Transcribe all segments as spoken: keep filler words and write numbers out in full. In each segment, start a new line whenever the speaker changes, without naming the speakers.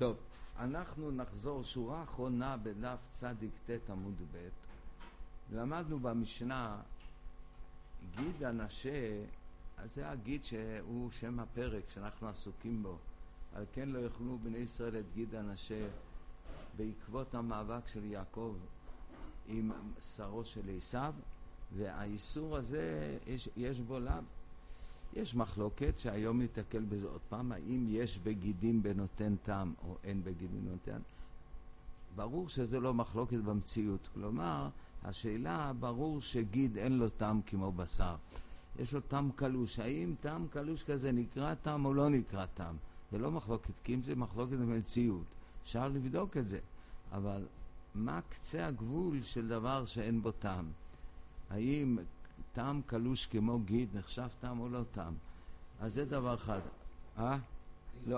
טוב, אנחנו נחזור שורה אחרונה בדף צדיק ת' עמוד ב'. למדנו במשנה גיד הנשה, אז זה הגיד שהוא שם הפרק שאנחנו עסוקים בו. על כן לא יאכלו בני ישראל את גיד הנשה בעקבות המאבק של יעקב עם שרו של עשיו, והאיסור הזה יש, יש בו לאו. יש מחלוקת שהיום נתקל בזה עוד פעם, האם יש בגידים בנותן טעם או אין בגידים בנותן. ברור שזה לא מחלוקת במציאות, כלומר השאלה ברור שגיד אין לו טעם כמו בשר, יש לו טעם קלוש, האם טעם קלוש כזה נקרא טעם או לא נקרא טעם, זה לא מחלוקת, כי אם זה מחלוקת במציאות אפשר לבדוק את זה, אבל מה קצה הגבול של דבר שאין בו טעם? האם טעם קלוש כמו גיד נחשב טעם או לא טעם? אז זה דבר אחד. אה? לא.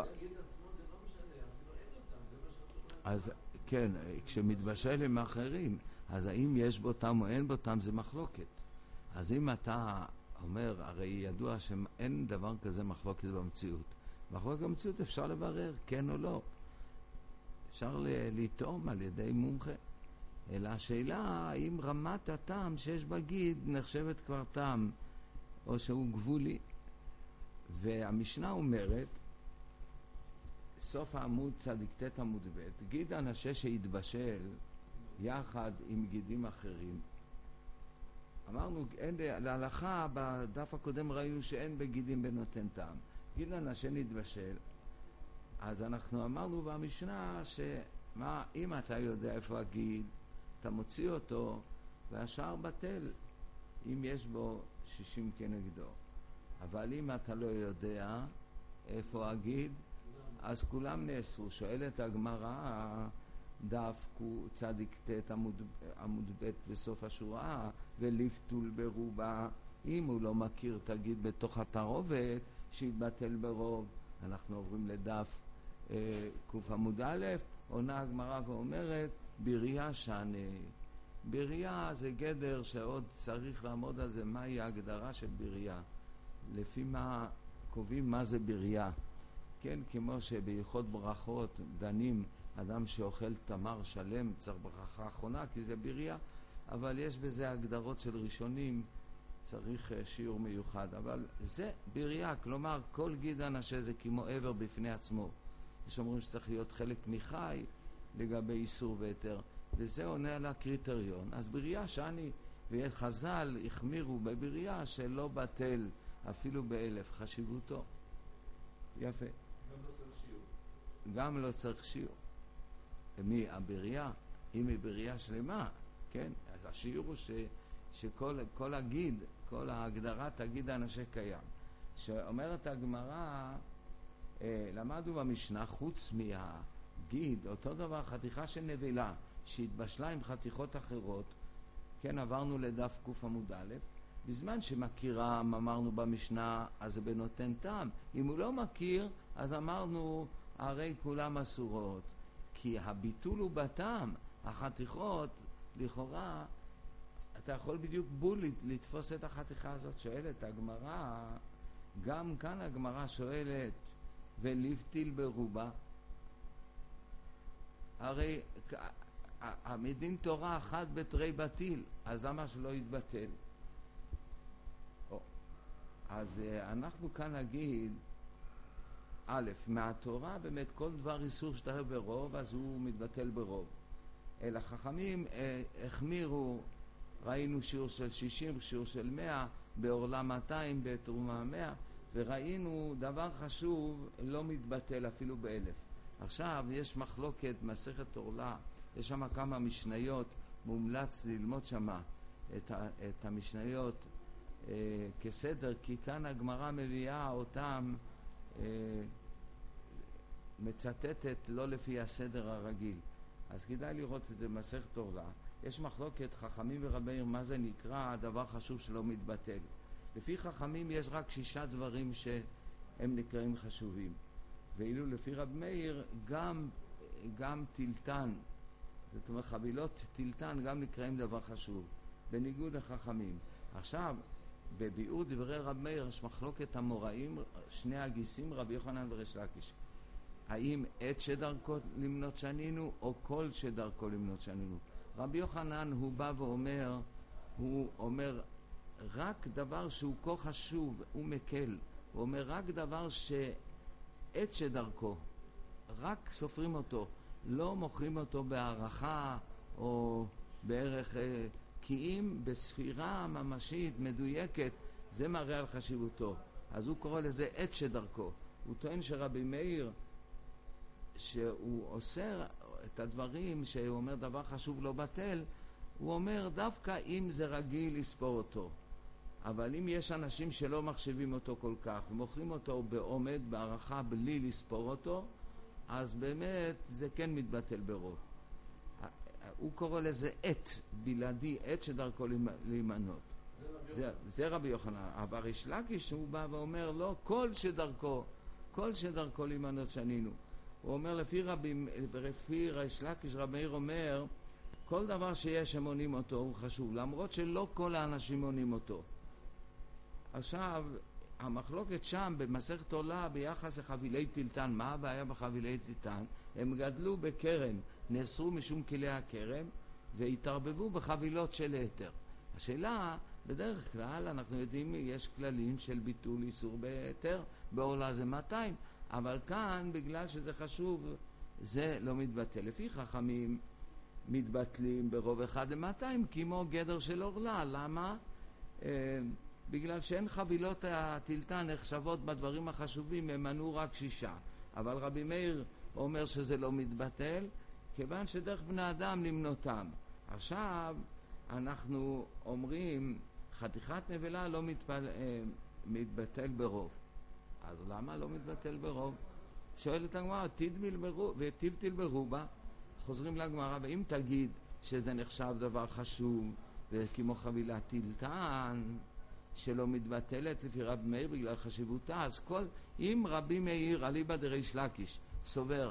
אז כן, כשמתבשל עם האחרים, אז האם יש בו טעם או אין בו טעם, זה מחלוקת. אז אם אתה אומר, הרי ידוע שאין דבר כזה מחלוקת במציאות. מחלוקת במציאות אפשר לברר, כן או לא. אפשר לטעום על ידי מומחה. אלא השאלה, האם רמת הטעם שיש בגיד נחשבת כבר טעם, או שהוא גבולי. והמשנה אומרת, סוף העמוד צדיק ת' עמוד ב', גיד הנשה שהתבשל יחד עם גידים אחרים. אמרנו, אין, להלכה בדף הקודם ראינו שאין בגידים בנותן טעם. גיד הנשה נתבשל, אז אנחנו אמרנו במשנה שמה, אם אתה יודע איפה הגיד, אתה מוציא אותו והשאר בטל, אם יש בו שישים כנגדו. אבל אם אתה לא יודע איפה הגיד, אז כולם נאסרו. שואלת הגמרא, דף צדיק ת' עמוד, עמוד ב' בסוף השורה, ולפתול ברובה, אם הוא לא מכיר תגיד בתוך התערובת, שיתבטל ברוב. אנחנו עוברים לדף אה, קוף עמוד א', עונה הגמרא ואומרת, בריאה שאני. בריאה זה גדר שעוד צריך לעמוד על זה, מהי ההגדרה של בריאה. לפי מה קובעים מה זה בריאה. כן, כמו שבהלכות ברכות דנים, אדם שאוכל תמר שלם צריך ברכה אחרונה, כי זה בריאה, אבל יש בזה הגדרות של ראשונים, צריך שיעור מיוחד, אבל זה בריאה, כלומר כל גיד הנשה זה כמו עבר בפני עצמו. יש אומרים שצריך להיות חלק מחי לגבי איסור ויתר, וזה עונה על הקריטריון. אז בריאה שאני וחז"ל החמירו בבריאה שלא בטל אפילו באלף, חשיבותו. יפה.
גם לא צריך שיעור.
גם לא צריך שיעור. מי? הבריאה? אם היא בריאה שלמה, כן? אז השיעור הוא ש, שכל כל הגיד, כל ההגדרת הגיד הנשה קיים. שאומרת הגמרא, אה, למדנו במשנה, חוץ מהגיד, אותו דבר, חתיכה של נבלה, שהתבשלה עם חתיכות אחרות, כן, עברנו לדף קוף עמוד א', בזמן שמכירה, אמרנו במשנה, אז זה בנותן טעם. אם הוא לא מכיר, אז אמרנו, הרי כולם אסורות. כי הביטול הוא בטעם. החתיכות, לכאורה, אתה יכול בדיוק בול לתפוס את החתיכה הזאת. שואלת הגמרא, גם כאן הגמרא שואלת, ולפתיל ברובה. הרי המדין תורה אחת בתרי בטיל, אז למה שלא יתבטל? אז אנחנו כאן נגיד, א', מהתורה באמת כל דבר איסור שתראה ברוב, אז הוא מתבטל ברוב. אלא חכמים אה, החמירו, ראינו שיעור של שישים, שיעור של מאה, בעורלה מאתיים, בתרומה מאה, וראינו דבר חשוב, לא מתבטל אפילו באלף. עכשיו יש מחלוקת, מסכת עורלה, יש שם כמה משניות, מומלץ ללמוד שם את, ה, את המשניות, אה, כסדר, כי כאן הגמרא מביאה אותם, אה, מצטטת לא לפי הסדר הרגיל. אז כדאי לראות את זה במסכת עורלה. יש מחלוקת חכמים ורבי מאיר מה זה נקרא הדבר חשוב שלא מתבטל. לפי חכמים יש רק שישה דברים שהם נקראים חשובים. ואילו לפי רבי מאיר גם, גם טילטן, זאת אומרת חבילות טילטן גם נקראים דבר חשוב, בניגוד לחכמים. עכשיו, בביאור דברי רבי מאיר יש מחלוקת המוראים, שני הגיסים, רבי יוחנן וריש לקיש. האם עת שדרכו למנות שנינו או כל שדרכו למנות שנינו. רבי יוחנן הוא בא ואומר, הוא אומר רק דבר שהוא כה חשוב, הוא מקל. הוא אומר רק דבר שעת שדרכו, רק סופרים אותו, לא מוכרים אותו בהערכה או בערך, כי אם בספירה ממשית, מדויקת, זה מראה על חשיבותו. אז הוא קורא לזה עת שדרכו. הוא טוען שרבי מאיר, שהוא עושה את הדברים, שהוא אומר דבר חשוב לא בטל, הוא אומר דווקא אם זה רגיל לספור אותו. אבל אם יש אנשים שלא מחשבים אותו כל כך, ומוכרים אותו בעומד, בערכה, בלי לספור אותו, אז באמת זה כן מתבטל ברוב. הוא קורא לזה עת, בלעדי, עת שדרכו להימנות. זה, זה רבי יוחנן. אבל ריש לקיש הוא בא ואומר לא, כל שדרכו, כל שדרכו להימנות שנינו. הוא אומר לפי רבי, לפי ריש לקיש, רבי מאיר אומר, כל דבר שיש שמונים אותו הוא חשוב, למרות שלא כל האנשים מונים אותו. עכשיו, המחלוקת שם במסכת עולה ביחס לחבילי טילטן, מה הבעיה בחבילי טילטן? הם גדלו בקרן, נאסרו משום כלי הקרן, והתערבבו בחבילות של היתר. השאלה, בדרך כלל אנחנו יודעים יש כללים של ביטול איסור בהיתר, בעולה זה מאתיים, אבל כאן בגלל שזה חשוב זה לא מתבטל. לפי חכמים מתבטלים ברוב אחד ל-מאתיים כמו גדר של עורלה. למה? אה, בגלל שאין חבילות הטילטן נחשבות בדברים החשובים, הם מנו רק שישה. אבל רבי מאיר אומר שזה לא מתבטל, כיוון שדרך בני אדם למנותם. עכשיו אנחנו אומרים חתיכת נבלה לא מתפל... מתבטל ברוב. אז למה לא מתבטל ברוב? שואלת הגמרא, ותבטל ברובה. חוזרים לגמרא, ואם תגיד שזה נחשב דבר חשוב, וכמו חבילת טילטן שלא מתבטלת לפי רבי מאיר בגלל חשיבותה, אז כל, אם רבי מאיר אליבא דריש לקיש סובר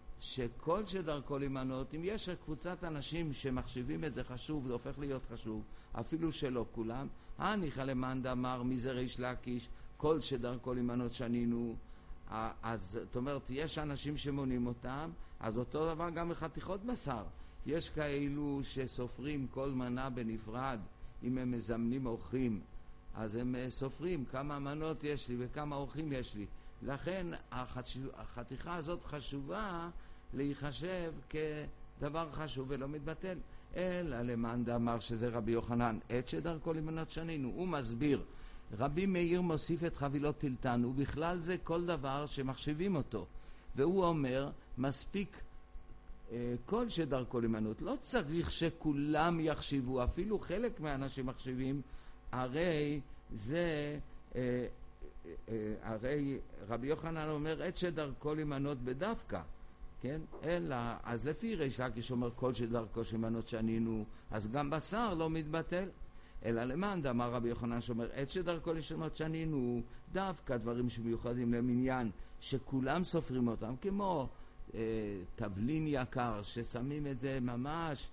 שכל שדרכו להימנות, אם יש קבוצת אנשים שמחשיבים את זה חשוב, זה הופך להיות חשוב, אפילו שלא כולם, הניחא למאן דאמר מי זה ריש לקיש, כל שדרכו להימנות שנינו, אז זאת אומרת, יש אנשים שמונים אותם, אז אותו דבר גם בחתיכות בשר. יש כאלו שסופרים כל מנה בנפרד, אם הם מזמנים אורחים, אז הם סופרים כמה מנות יש לי וכמה אורחים יש לי. לכן החתיכה הזאת חשובה להיחשב כדבר חשוב ולא מתבטל. אלא למאן דאמר שזה רבי יוחנן, עת שדרכו להימנות שנינו. הוא מסביר, רבי מאיר מוסיף את חבילות טילטן, ובכלל זה כל דבר שמחשיבים אותו. והוא אומר, מספיק אה, כל שדרכו להימנות. לא צריך שכולם יחשיבו, אפילו חלק מהאנשים מחשיבים, הרי זה, אה, אה, הרי רבי יוחנן אומר, עת שדרכו להימנות בדווקא. כן? אלא, אז לפי ריש לקיש אומר כל שדרכו שמנות שנינו, אז גם בשר לא מתבטל. אלא למאן דאמר רבי יוחנן שאומר עת שדרכו לשנות שנינו, דווקא דברים שמיוחדים למניין שכולם סופרים אותם, כמו אה, תבלין יקר ששמים את זה ממש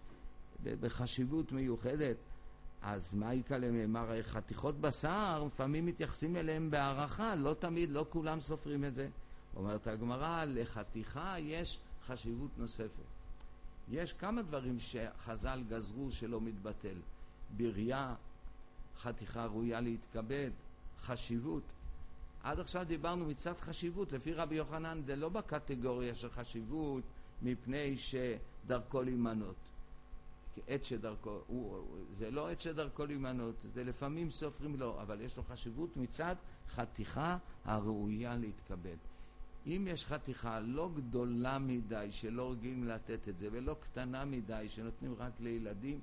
בחשיבות מיוחדת, אז מה יקרה להם? הרי חתיכות בשר לפעמים מתייחסים אליהם בהערכה, לא תמיד, לא כולם סופרים את זה. אומרת הגמרא, לחתיכה יש חשיבות נוספת. יש כמה דברים שחז"ל גזרו שלא מתבטל. בריאה, חתיכה ראויה להתכבד, חשיבות. עד עכשיו דיברנו מצד חשיבות, לפי רבי יוחנן זה לא בקטגוריה של חשיבות מפני שדרכו להימנות. כי עת שדרכו, הוא, זה לא עת שדרכו להימנות, זה לפעמים סופרים לו, אבל יש לו חשיבות מצד חתיכה הראויה להתכבד. אם יש חתיכה לא גדולה מדי שלא רגילים לתת את זה, ולא קטנה מדי שנותנים רק לילדים,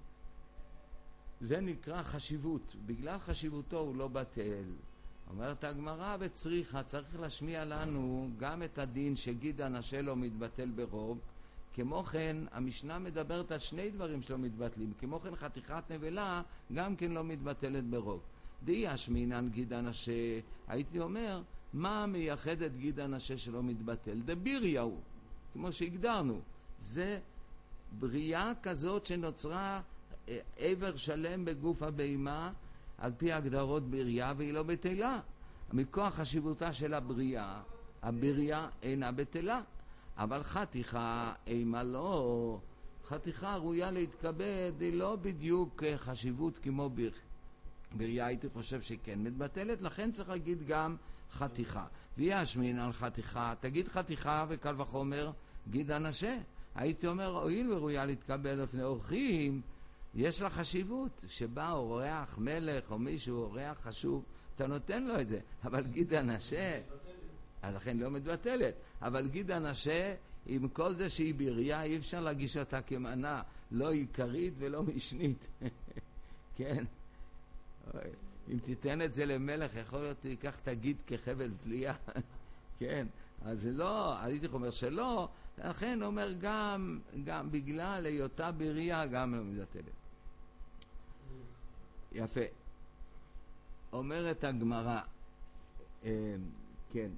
זה נקרא חשיבות. בגלל חשיבותו הוא לא בטל. אומרת הגמרא וצריכה, צריך להשמיע לנו גם את הדין שגיד הנשה לא מתבטל ברוב. כמו כן, המשנה מדברת על שני דברים שלא מתבטלים. כמו כן, חתיכת נבלה גם כן לא מתבטלת ברוב. די אשמינן גיד הנשה, הייתי אומר, מה מייחד את גיד הנשה שלא מתבטל? דביריה הוא, כמו שהגדרנו. זה בריאה כזאת שנוצרה עבר שלם בגוף הבהמה על פי הגדרות בריאה, והיא לא בטלה. מכוח חשיבותה של הבריאה, הבריאה אינה בטלה. אבל חתיכה אימה לא, חתיכה ראויה להתכבד, היא לא בדיוק חשיבות כמו ביר. בריאה הייתי חושב שכן מתבטלת, לכן צריך להגיד גם חתיכה. וישמין על חתיכה, תגיד חתיכה וקל וחומר, גיד אנשה. הייתי אומר, הואיל וראויה להתקבל לפני אורחים, יש לה חשיבות, שבא אורח מלך או מישהו, אורח חשוב, אתה נותן לו את זה, אבל גיד אנשה, לכן לא מתבטלת, אבל גיד אנשה, עם כל זה שהיא בריאה, אי אפשר להגיש אותה כמנה, לא עיקרית ולא משנית. כן. אם תיתן את זה למלך, יכול להיות שיקח תגיד כחבל תלייה. כן. אז לא, הייתי אומר שלא, לכן אומר גם, גם בגלל היותה בריאה, גם לא מתבטלת. יפה. אומרת הגמרא, אה, כן.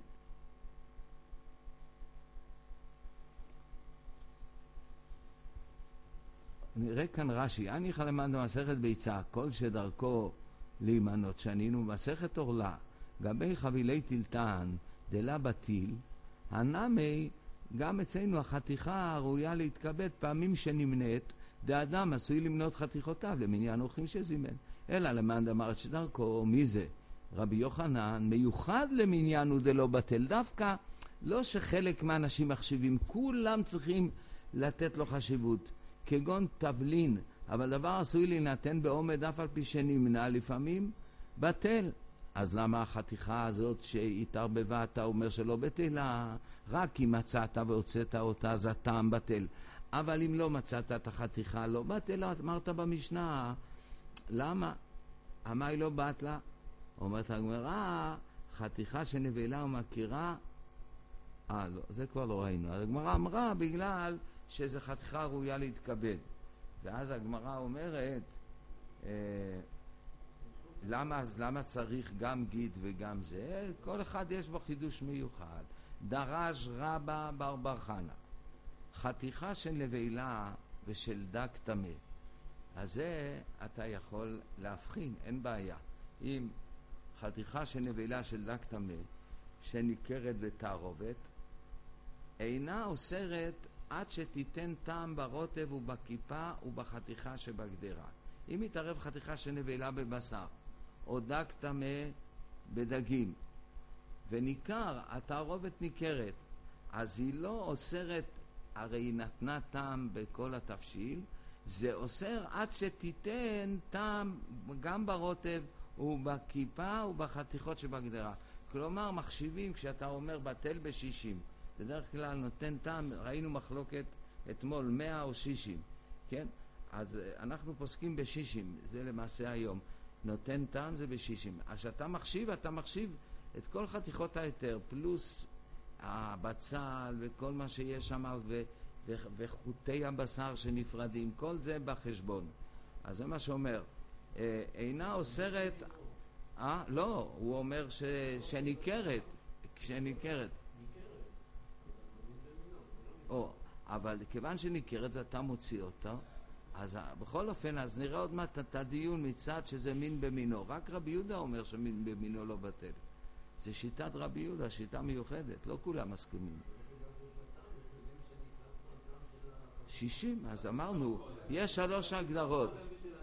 נראה כאן רש"י, אני חלמד במסכת ביצה, כל שדרכו להימנות שנינו, במסכת אורלה, גבי חבילי טילטן, דלה בטיל, הנמי, גם אצלנו החתיכה הראויה להתכבד פעמים שנמנית, דאדם עשוי למנות חתיכותיו למניין אורחים שזימן. אלא למען דאמרת שדרכו, מי זה? רבי יוחנן, מיוחד למניין ודלא בטל. דווקא לא שחלק מהאנשים מחשיבים, כולם צריכים לתת לו חשיבות. כגון תבלין, אבל דבר עשוי להינתן בעומד אף על פי שנמנע לפעמים, בטל. אז למה החתיכה הזאת שהתערבבה אתה אומר שלא בטלה? רק אם מצאת והוצאת אותה אז הטעם בטל. אבל אם לא מצאת את החתיכה לא בטלה, אמרת במשנה, למה? המה היא לא בטלה? אומרת הגמרא, חתיכה שנבלה ומכירה, אה לא, זה כבר לא ראינו. הגמרא אמרה בגלל שזו חתיכה ראויה להתכבד. ואז הגמרא אומרת, אה, למה, אז למה צריך גם גיד וגם זה? כל אחד יש בו חידוש מיוחד. דרש רבא בר בר חנה, חתיכה של נבלה ושל דק טמא. אז זה אתה יכול להבחין, אין בעיה. אם חתיכה של נבלה של דק טמא שניכרת לתערובת, אינה אוסרת עד שתיתן טעם ברוטב ובכיפה ובחתיכה שבגדרה. אם יתערב חתיכה של נבלה בבשר או דק טמא בדגים וניכר, התערובת ניכרת, אז היא לא אוסרת, הרי היא נתנה טעם בכל התבשיל, זה אוסר עד שתיתן טעם גם ברוטב ובכיפה ובחתיכות שבגדרה. כלומר, מחשיבים כשאתה אומר בטל בשישים, בדרך כלל נותן טעם, ראינו מחלוקת אתמול מאה או שישים, כן? אז אנחנו פוסקים בשישים, זה למעשה היום. נותן טעם זה בשישים. אז אתה מחשיב, אתה מחשיב את כל חתיכות היתר, פלוס הבצל וכל מה שיש שם ו- ו- וחוטי הבשר שנפרדים, כל זה בחשבון. אז זה מה שאומר. אה, אינה אוסרת, אה? לא, הוא אומר ש- שניכרת, שניכרת. או, אבל כיוון שניכרת ואתה מוציא אותה, אז בכל אופן, אז נראה עוד מעט את הדיון מצד שזה מין במינו. רק רבי יהודה אומר שמין במינו לא בטל. זה שיטת רבי יהודה, שיטה מיוחדת, לא כולם מסכימים. שישים, אז אמרנו, יש שלוש הגדרות.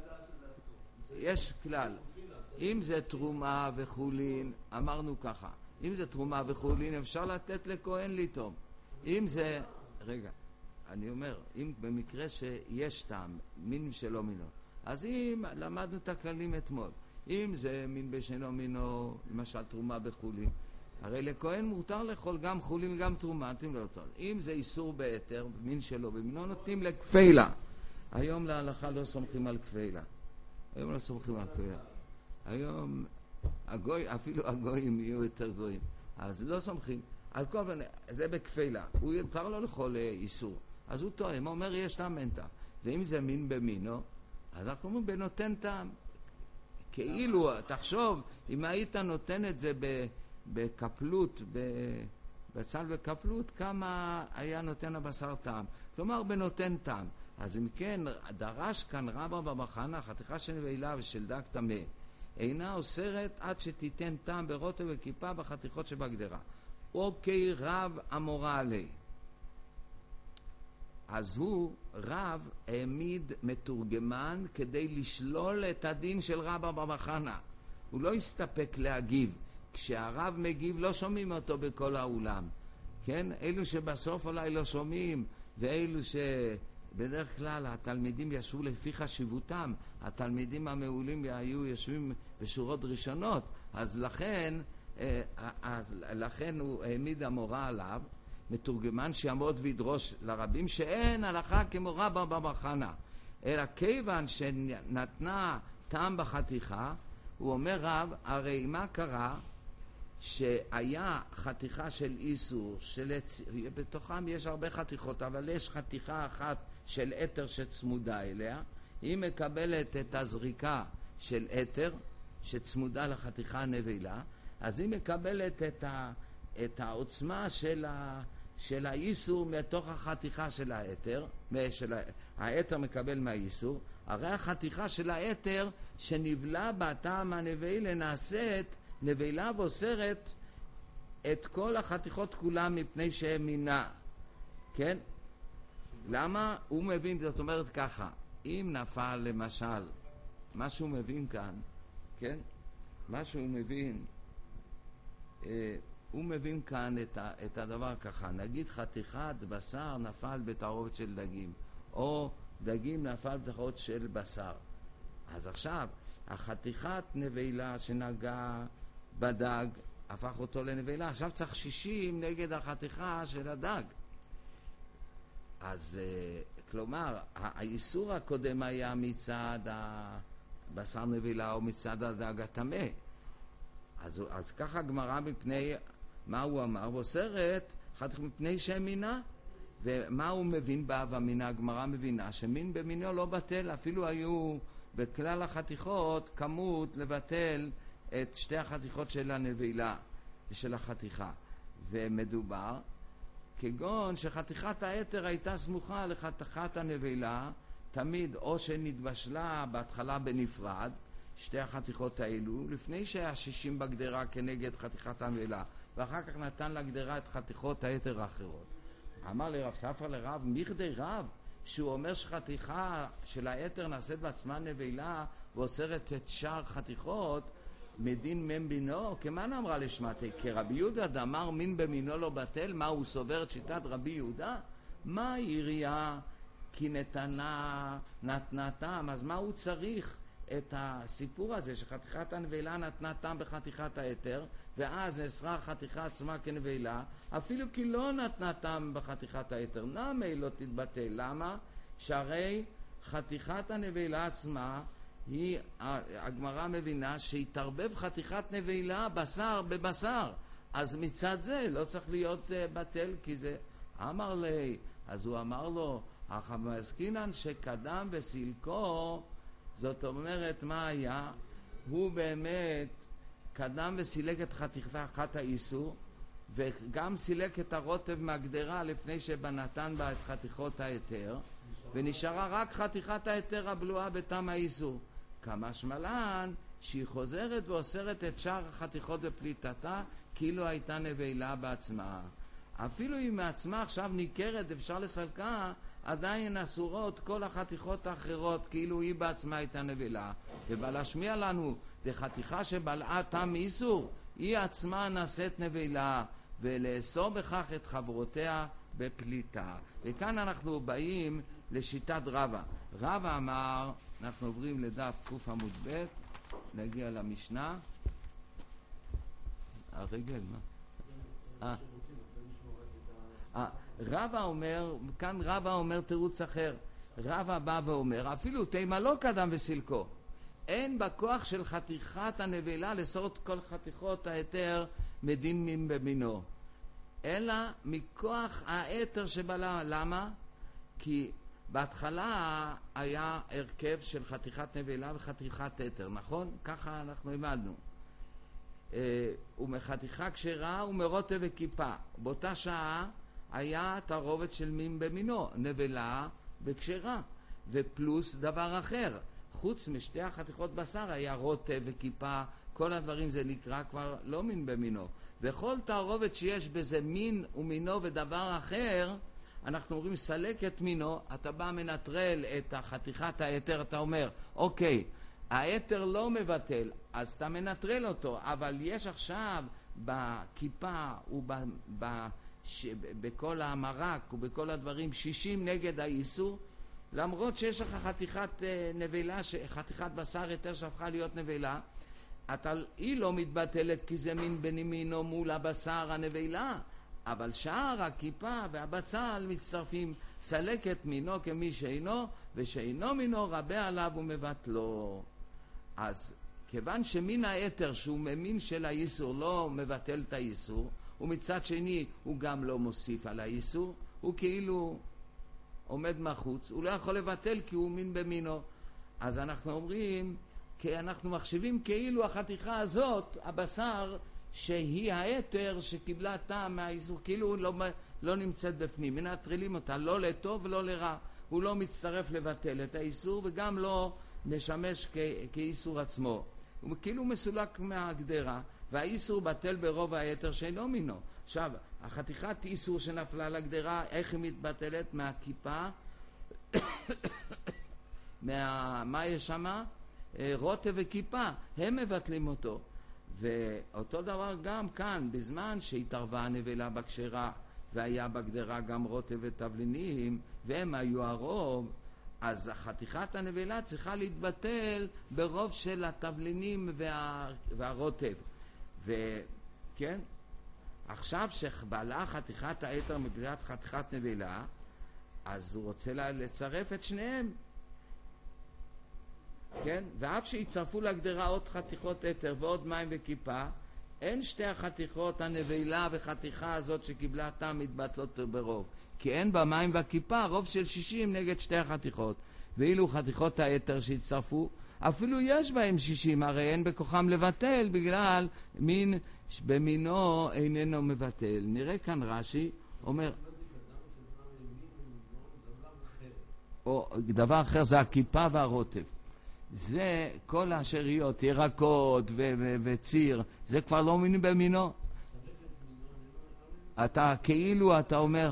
יש כלל. אם זה תרומה וחולין, אמרנו ככה, אם זה תרומה וחולין, אפשר לתת לכהן ליטום. אם זה, רגע, אני אומר, אם במקרה שיש טעם, מין שלא מינו, אז אם למדנו את הכללים אתמול, אם זה מין בשנו מינו, למשל תרומה בחולין, הרי לכהן מותר לאכול גם חולין וגם תרומה, נותנים לו אותו. אם זה איסור ביתר, מין שלו במינו, נותנים לכפילה. היום להלכה לא סומכים על כפילה. היום לא סומכים על כפילה. היום הגוי, אפילו הגויים יהיו יותר גויים. אז לא סומכים. על כל פנים, זה בכפילה. הוא יותר לא לאכול איסור. אז הוא טועה, הוא אומר יש טעם אין טעם. ואם זה מין במינו, אז אנחנו אומרים בנותן טעם. כאילו, תחשוב, אם היית נותן את זה בכפלות, בצל וכפלות, כמה היה נותן הבשר טעם. כלומר, בנותן טעם. אז אם כן, דרש כאן רבא בר בר חנה, חתיכה של נבלה ושל דק טמא, אינה אוסרת עד שתיתן טעם ברוטב וכיפה בחתיכות שבגדרה. אוקיי רב אמורה עלי. אז הוא, רב, העמיד מתורגמן כדי לשלול את הדין של רבא בר חנא. הוא לא הסתפק להגיב. כשהרב מגיב לא שומעים אותו בכל האולם. כן? אלו שבסוף אולי לא שומעים, ואלו שבדרך כלל התלמידים ישבו לפי חשיבותם, התלמידים המעולים היו יושבים בשורות ראשונות, אז לכן, אז לכן הוא העמיד המורה עליו, מתורגמן שיעמוד וידרוש לרבים שאין הלכה כמו רבא בר חנא, אלא כיוון שנתנה טעם בחתיכה, הוא אומר רב, הרי מה קרה? שהיה חתיכה של איסור, בתוכם יש הרבה חתיכות, אבל יש חתיכה אחת של אתר שצמודה אליה, היא מקבלת את הזריקה של אתר שצמודה לחתיכה הנבלה, אז היא מקבלת את, ה, את העוצמה של, ה, של האיסור מתוך החתיכה של האתר, של האתר מקבל מהאיסור, הרי החתיכה של האתר שנבלה בטעם הנבלה נעשית נבלה ואוסרת את כל החתיכות כולם מפני שהם מינה. כן? למה? הוא מבין, זאת אומרת ככה, אם נפל למשל, מה שהוא מבין כאן, כן? מה שהוא מבין, אה, הוא מבין כאן את, ה, את הדבר ככה, נגיד חתיכת בשר נפל בתערובת של דגים, או דגים נפל בתערובת של בשר. אז עכשיו, החתיכת נבלה שנגע בדג, הפך אותו לנבלה, עכשיו צריך שישים נגד החתיכה של הדג. אז כלומר, האיסור הקודם היה מצד הבשר נבלה או מצד הדג הטמא. אז, אז ככה גמרא מפני, מה הוא אמר? ואוסרת חתיכה מפני שם מינה. ומה הוא מבין בה? והמינה, הגמרא מבינה שמין במינו לא בטל, אפילו היו בכלל החתיכות כמות לבטל את שתי החתיכות של הנבלה ושל החתיכה. ומדובר כגון שחתיכת האתר הייתה סמוכה לחתיכת הנבלה, תמיד או שנתבשלה בהתחלה בנפרד, שתי החתיכות האלו, לפני שהיה שישים בגדרה כנגד חתיכת הנבלה, ואחר כך נתן לגדרה את חתיכות האתר האחרות. אמר לרב ספרא לרב, מכדי רב, שהוא אומר שחתיכה של האתר נעשית בעצמה נבלה ואוסרת את שאר חתיכות, מדין מין בינו, כמאן אמרה לשמתי? כרבי יהודה דאמר מין במינו לא בטל, מה הוא סובר את שיטת רבי יהודה? מה עירייה כי נתנה נתנה טעם, אז מה הוא צריך את הסיפור הזה שחתיכת הנבלה נתנה טעם בחתיכת האתר, ואז נאסרה החתיכה עצמה כנבלה, אפילו כי לא נתנה טעם בחתיכת האתר, נמי לא תתבטל. למה? שהרי חתיכת הנבלה עצמה היא, הגמרא מבינה שהתערבב חתיכת נבלה בשר בבשר, אז מצד זה לא צריך להיות בטל, כי זה אמר לי. אז הוא אמר לו, החמאסקינן שקדם וסילקו, זאת אומרת מה היה? הוא באמת קדם וסילק את חתיכת האיסור, וגם סילק את הרוטב מהגדרה לפני שבנתן בה את חתיכות היתר, ונשארה רק חתיכת היתר הבלועה בתם האיסור. כמה שמלן שהיא חוזרת ואוסרת את שאר החתיכות בפליטתה כאילו הייתה נבלה בעצמה. אפילו אם מעצמה עכשיו ניכרת אפשר לסלקה, עדיין אסורות כל החתיכות האחרות כאילו היא בעצמה הייתה נבלה. ובא להשמיע לנו לחתיכה שבלעה תם איסור, היא עצמה נעשית נבלה, ולאסור בכך את חברותיה בפליטה. וכאן אנחנו באים לשיטת רבא. רבא אמר, אנחנו עוברים לדף קוף עמוד ב', נגיע למשנה. הרגל, מה? אה. רבא אומר, כאן רבא אומר תירוץ אחר. רבא בא ואומר, אפילו תימה לא קדם וסילקו. אין בכוח של חתיכת הנבלה לסורת כל חתיכות היתר מדין מין במינו, אלא מכוח היתר שבלה. למה? כי בהתחלה היה הרכב של חתיכת נבלה וחתיכת היתר, נכון? ככה אנחנו למדנו. ומחתיכה כשרה ומרוטב וכיפה. באותה שעה היה תערובת של מין במינו, נבלה וכשרה, ופלוס דבר אחר. חוץ משתי החתיכות בשר היה רוטב וכיפה, כל הדברים זה נקרא כבר לא מין במינו. וכל תערובת שיש בזה מין ומינו ודבר אחר, אנחנו אומרים סלק את מינו, אתה בא מנטרל את החתיכת היתר, אתה אומר, אוקיי, היתר לא מבטל, אז אתה מנטרל אותו, אבל יש עכשיו בכיפה ובכל המרק ובכל הדברים שישים נגד האיסור, למרות שיש לך חתיכת נבלה, חתיכת בשר יותר שהפכה להיות נבלה, אתה, היא לא מתבטלת כי זה מין בני מינו מול הבשר הנבלה, אבל שאר הכיפה והבצל מצטרפים, סלק את מינו כמי שאינו, ושאינו מינו רבה עליו ומבטלו. אז כיוון שמין היתר שהוא ממין של האיסור לא מבטל את האיסור, ומצד שני הוא גם לא מוסיף על האיסור, הוא כאילו עומד מחוץ, הוא לא יכול לבטל כי הוא מין במינו. אז אנחנו אומרים, כי אנחנו מחשבים כאילו החתיכה הזאת, הבשר, שהיא היתר שקיבלה טעם מהאיסור, כאילו לא, לא נמצאת בפנים, מנטרלים אותה, לא לטוב ולא לרע, הוא לא מצטרף לבטל את האיסור וגם לא משמש כ, כאיסור עצמו, הוא כאילו מסולק מהגדרה, והאיסור בטל ברוב היתר שאינו מינו. עכשיו, החתיכת איסור שנפלה לגדרה, איך היא מתבטלת? מהכיפה, מה, מה יש שמה? רוטב וכיפה, הם מבטלים אותו. ואותו דבר גם כאן, בזמן שהתערבה הנבלה בקשרה והיה בגדרה גם רוטב ותבלינים והם היו הרוב, אז חתיכת הנבלה צריכה להתבטל ברוב של התבלינים וה... והרוטב. וכן, עכשיו שבעלה חתיכת היתר מבחינת חתיכת נבלה, אז הוא רוצה לצרף את שניהם. כן? ואף שיצרפו להגדרה עוד חתיכות יתר ועוד מים וכיפה, אין שתי החתיכות, הנבלה וחתיכה הזאת שקיבלה טעם מתבטלות ברוב. כי אין במים והכיפה רוב של שישים נגד שתי החתיכות. ואילו חתיכות היתר שהצטרפו, אפילו יש בהם שישים, הרי אין בכוחם לבטל בגלל מין במינו איננו מבטל. נראה כאן רש"י, אומר... או דבר אחר זה הכיפה והרוטב. זה כל השאריות, ירקות ו- ו- וציר, זה כבר לא מין במינו. אתה כאילו, אתה אומר,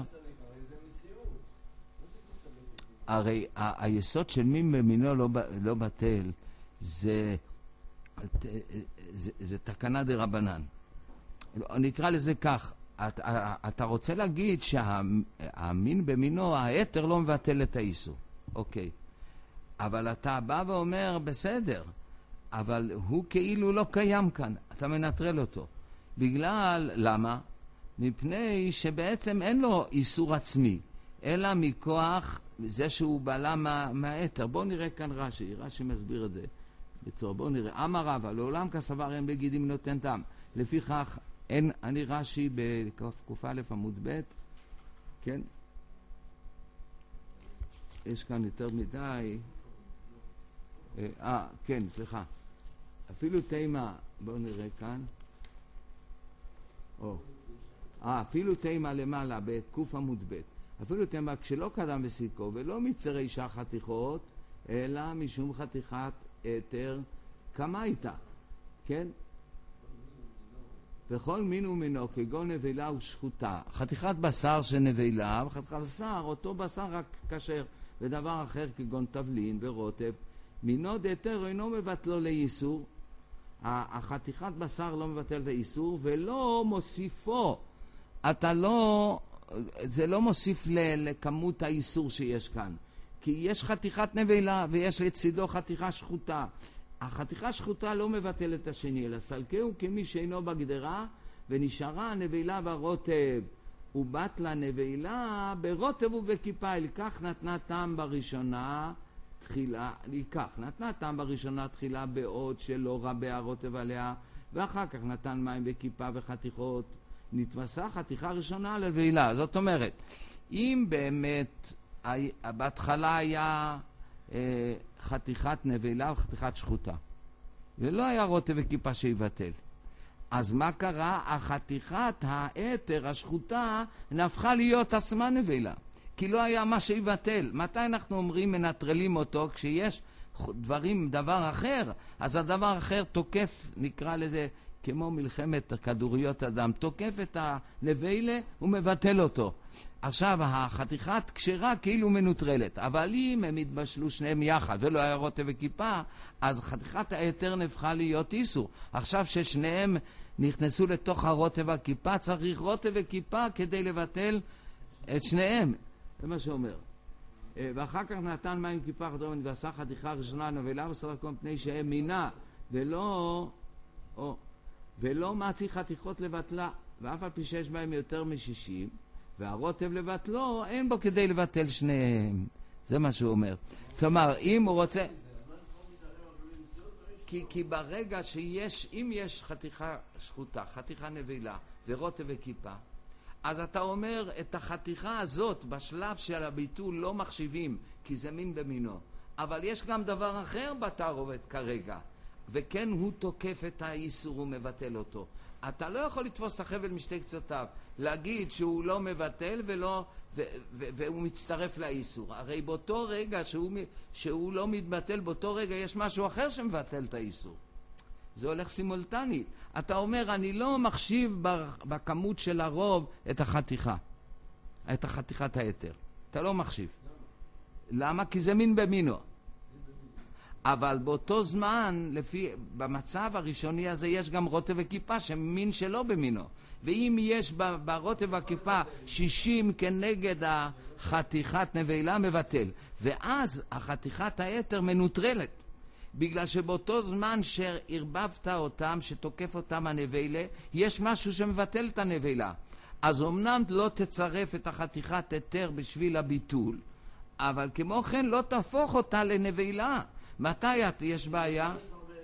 הרי ה- היסוד של מין במינו לא, לא בטל, זה, זה, זה תקנה דרבנן. נקרא לזה כך, אתה, אתה רוצה להגיד שהמין במינו, היתר לא מבטל את האיסור. אוקיי. אבל אתה בא ואומר, בסדר, אבל הוא כאילו לא קיים כאן, אתה מנטרל אותו. בגלל, למה? מפני שבעצם אין לו איסור עצמי, אלא מכוח זה שהוא בלע מה, מהיתר. בואו נראה כאן רש"י, רש"י מסביר את זה בצורה, בואו נראה. אמר רבא, לעולם כסבר אין בגידים נותן טעם. לפיכך, אין, אני רש"י בק"א עמוד ב', כן? יש כאן יותר מדי... אה, כן, סליחה. אפילו תימה, בואו נראה כאן. או. אה, אפילו תימה למעלה, בקוף עמוד ב'. אפילו תימה, כשלא קדם בסיקו, ולא מצרי אישה חתיכות, אלא משום חתיכת יתר, כמה הייתה? כן? וכל מין ומינו, כגון נבלה ושחוטה. חתיכת בשר שנבלה, וחתיכת בשר, אותו בשר רק כשר. ודבר אחר כגון תבלין ורוטב, מינו דהיתר אינו מבטלו לאיסור, החתיכת בשר לא מבטל את האיסור ולא מוסיפו, אתה לא, זה לא מוסיף לכמות האיסור שיש כאן, כי יש חתיכת נבלה ויש לצידו חתיכה שחוטה. החתיכה שחוטה לא מבטל את השני, אלא סלקהו כמי שאינו בגדרה, ונשארה הנבלה והרוטב. ובת לנבלה ברוטב ובכיפה, לכך נתנה טעם בראשונה תחילה, לכך נתנה טעם בראשונה תחילה בעוד שלא רבה הרוטב עליה, ואחר כך נתן מים וכיפה וחתיכות, נתווסה חתיכה ראשונה לנבלה. זאת אומרת, אם באמת בהתחלה היה אה, חתיכת נבלה וחתיכת שחוטה, ולא היה רוטב וכיפה שיבטל, אז מה קרה? החתיכת היתר, השחוטה, נהפכה להיות עצמה נבלה. כי לא היה מה שיבטל. מתי אנחנו אומרים מנטרלים אותו? כשיש דברים, דבר אחר, אז הדבר האחר תוקף, נקרא לזה, כמו מלחמת כדוריות אדם, תוקף את הנבלה ומבטל אותו. עכשיו החתיכת כשרה כאילו מנוטרלת, אבל אם הם התבשלו שניהם יחד ולא היה רוטב וכיפה, אז חתיכת היתר נהפכה להיות איסור. עכשיו ששניהם נכנסו לתוך הרוטב והכיפה, צריך רוטב וכיפה כדי לבטל את שניהם. זה מה שאומר. ואחר כך נתן מים כיפה חדומן ועשה חתיכה ראשונה נבלה וסרק כל פני שהם מינה ולא או, ולא מציא חתיכות לבטלה, ואף על פי שיש בהם יותר משישים והרוטב לבטלו, אין בו כדי לבטל שניהם. זה מה שהוא אומר. כלומר, אם הוא רוצה... כי, כי ברגע שיש, אם יש חתיכה שחוטה, חתיכה נבלה ורוטב וכיפה, אז אתה אומר את החתיכה הזאת בשלב של הביטול לא מחשיבים, כי זה מין במינו. אבל יש גם דבר אחר בתערובת כרגע, וכן הוא תוקף את האיסור ומבטל אותו. אתה לא יכול לתפוס את החבל משתי קצותיו, להגיד שהוא לא מבטל ולא, ו, ו, והוא מצטרף לאיסור. הרי באותו רגע שהוא, שהוא לא מתבטל, באותו רגע יש משהו אחר שמבטל את האיסור. זה הולך סימולטנית. אתה אומר, אני לא מחשיב בכמות של הרוב את החתיכה, את החתיכת היתר. אתה לא מחשיב. למה? למה? כי זה מין במינו. אבל באותו זמן, לפי, במצב הראשוני הזה, יש גם רוטב וכיפה שמין שלא במינו. ואם יש ברוטב והכיפה שישים כנגד החתיכת נבלה, מבטל. ואז החתיכת היתר מנוטרלת. בגלל שבאותו זמן שהרבבת אותם, שתוקף אותם הנבלה, יש משהו שמבטל את הנבלה. אז אמנם לא תצרף את החתיכת היתר בשביל הביטול, אבל כמו כן לא תהפוך אותה לנבלה. מתי את יש בעיה?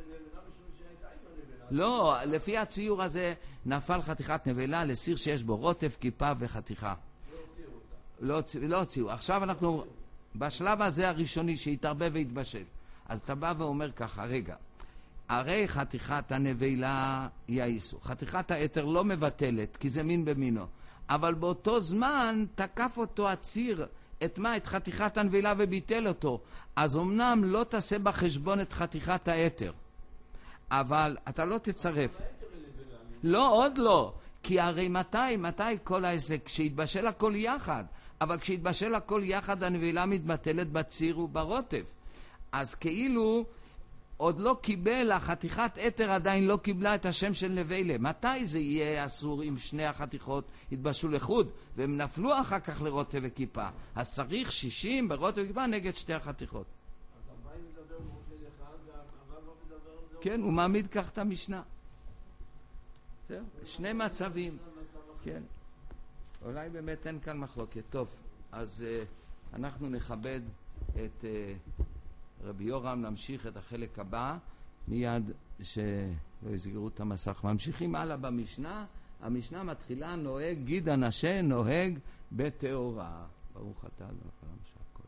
לא, לפי הציור הזה נפל חתיכת נבלה לסיר שיש בו רוטב, כיפה וחתיכה. לא הוציאו. עכשיו אנחנו בשלב הזה הראשוני שהתערבב והתבשל. אז אתה בא ואומר ככה, רגע, הרי חתיכת הנבלה היא האיסור. חתיכת היתר לא מבטלת, כי זה מין במינו. אבל באותו זמן תקף אותו הציר, את מה? את חתיכת הנבלה וביטל אותו. אז אמנם לא תעשה בחשבון את חתיכת היתר, אבל אתה לא תצרף. לא, עוד לא. כי הרי מתי, מתי כל העסק? כשהתבשל הכל יחד. אבל כשהתבשל הכל יחד, הנבלה מתבטלת בציר וברוטב. אז כאילו עוד לא קיבל, החתיכת יתר עדיין לא קיבלה את השם של נבלה. מתי זה יהיה אסור אם שני החתיכות התבשלו לחוד והם נפלו אחר כך לרוטב וכיפה? אז צריך שישים ברוטב וכיפה נגד שתי החתיכות.
אז המים מדבר באופן אחד והרב לא מדבר על זה?
כן, הוא מעמיד כך את המשנה. זהו, שני מצבים. כן. אולי באמת אין כאן מחלוקת. טוב, אז uh, אנחנו נכבד את... Uh, רבי יורם, נמשיך את החלק הבא מיד שלא יסגרו את המסך. ממשיכים הלאה במשנה. המשנה מתחילה נוהג גיד הנשה נוהג בתאורה. ברוך אתה ה' שהכל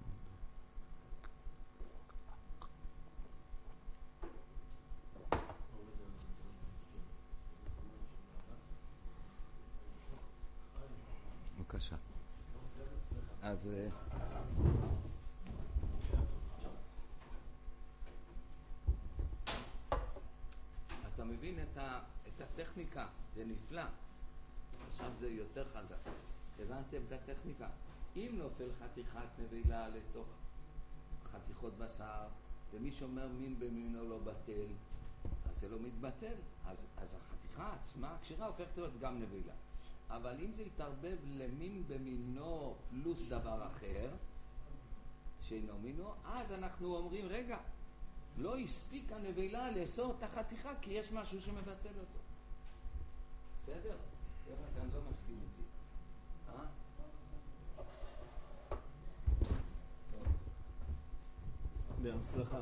בבקשה. אז אתה מבין את, ה, את הטכניקה, זה נפלא. עכשיו זה יותר חזק. הבנתם את הטכניקה? אם נופל חתיכת נבלה לתוך חתיכות בשר, ומי שאומר מין במינו לא בטל, אז זה לא מתבטל. אז, אז החתיכה עצמה, כשרה הופכת להיות גם נבלה. אבל אם זה יתערבב למין במינו פלוס דבר אחר, שאינו מינו, אז אנחנו אומרים, רגע, לא הספיק הנבלה לאסור את החתיכה כי יש משהו שמבטל אותו. בסדר? אתה לא מסכים איתי. אה?
בהצלחה.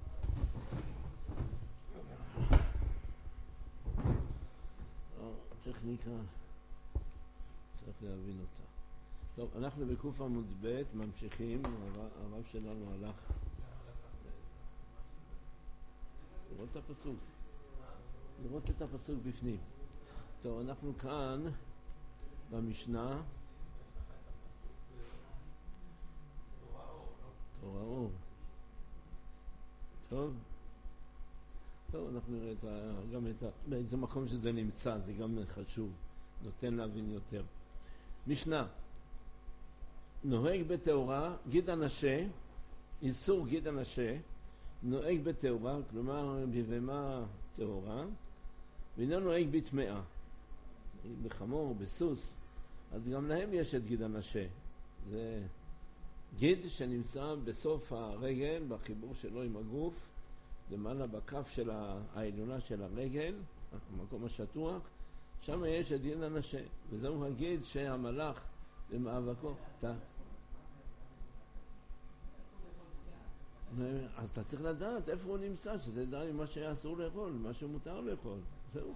טכניקה צריך להבין אותה. טוב, אנחנו בקוף עמוד ב' ממשיכים. הרב שלנו הלך לראות את הפסוק, לראות את הפסוק בפנים. טוב, אנחנו כאן במשנה תורה אור. טוב, טוב, אנחנו נראה את ה, גם את ה, באיזה מקום שזה נמצא, זה גם חשוב, נותן להבין יותר. משנה, נוהג בתאורה, גיד הנשה, איסור גיד הנשה, נוהג בתאורה, כלומר בבהמה תאורה, ואינו נוהג בטמאה. בחמור, בסוס, אז גם להם יש את גיד הנשה. זה גיד שנמצא בסוף הרגל, בחיבור שלו עם הגוף, למעלה בכף של העליונה של הרגל, המקום השטוח, שם יש את גיד הנשה, וזהו הגיד שהמלאך במאבקו. אתה... אז אתה צריך לדעת איפה הוא נמצא, שתדע מה שאסור לאכול, מה שמותר לאכול. זהו.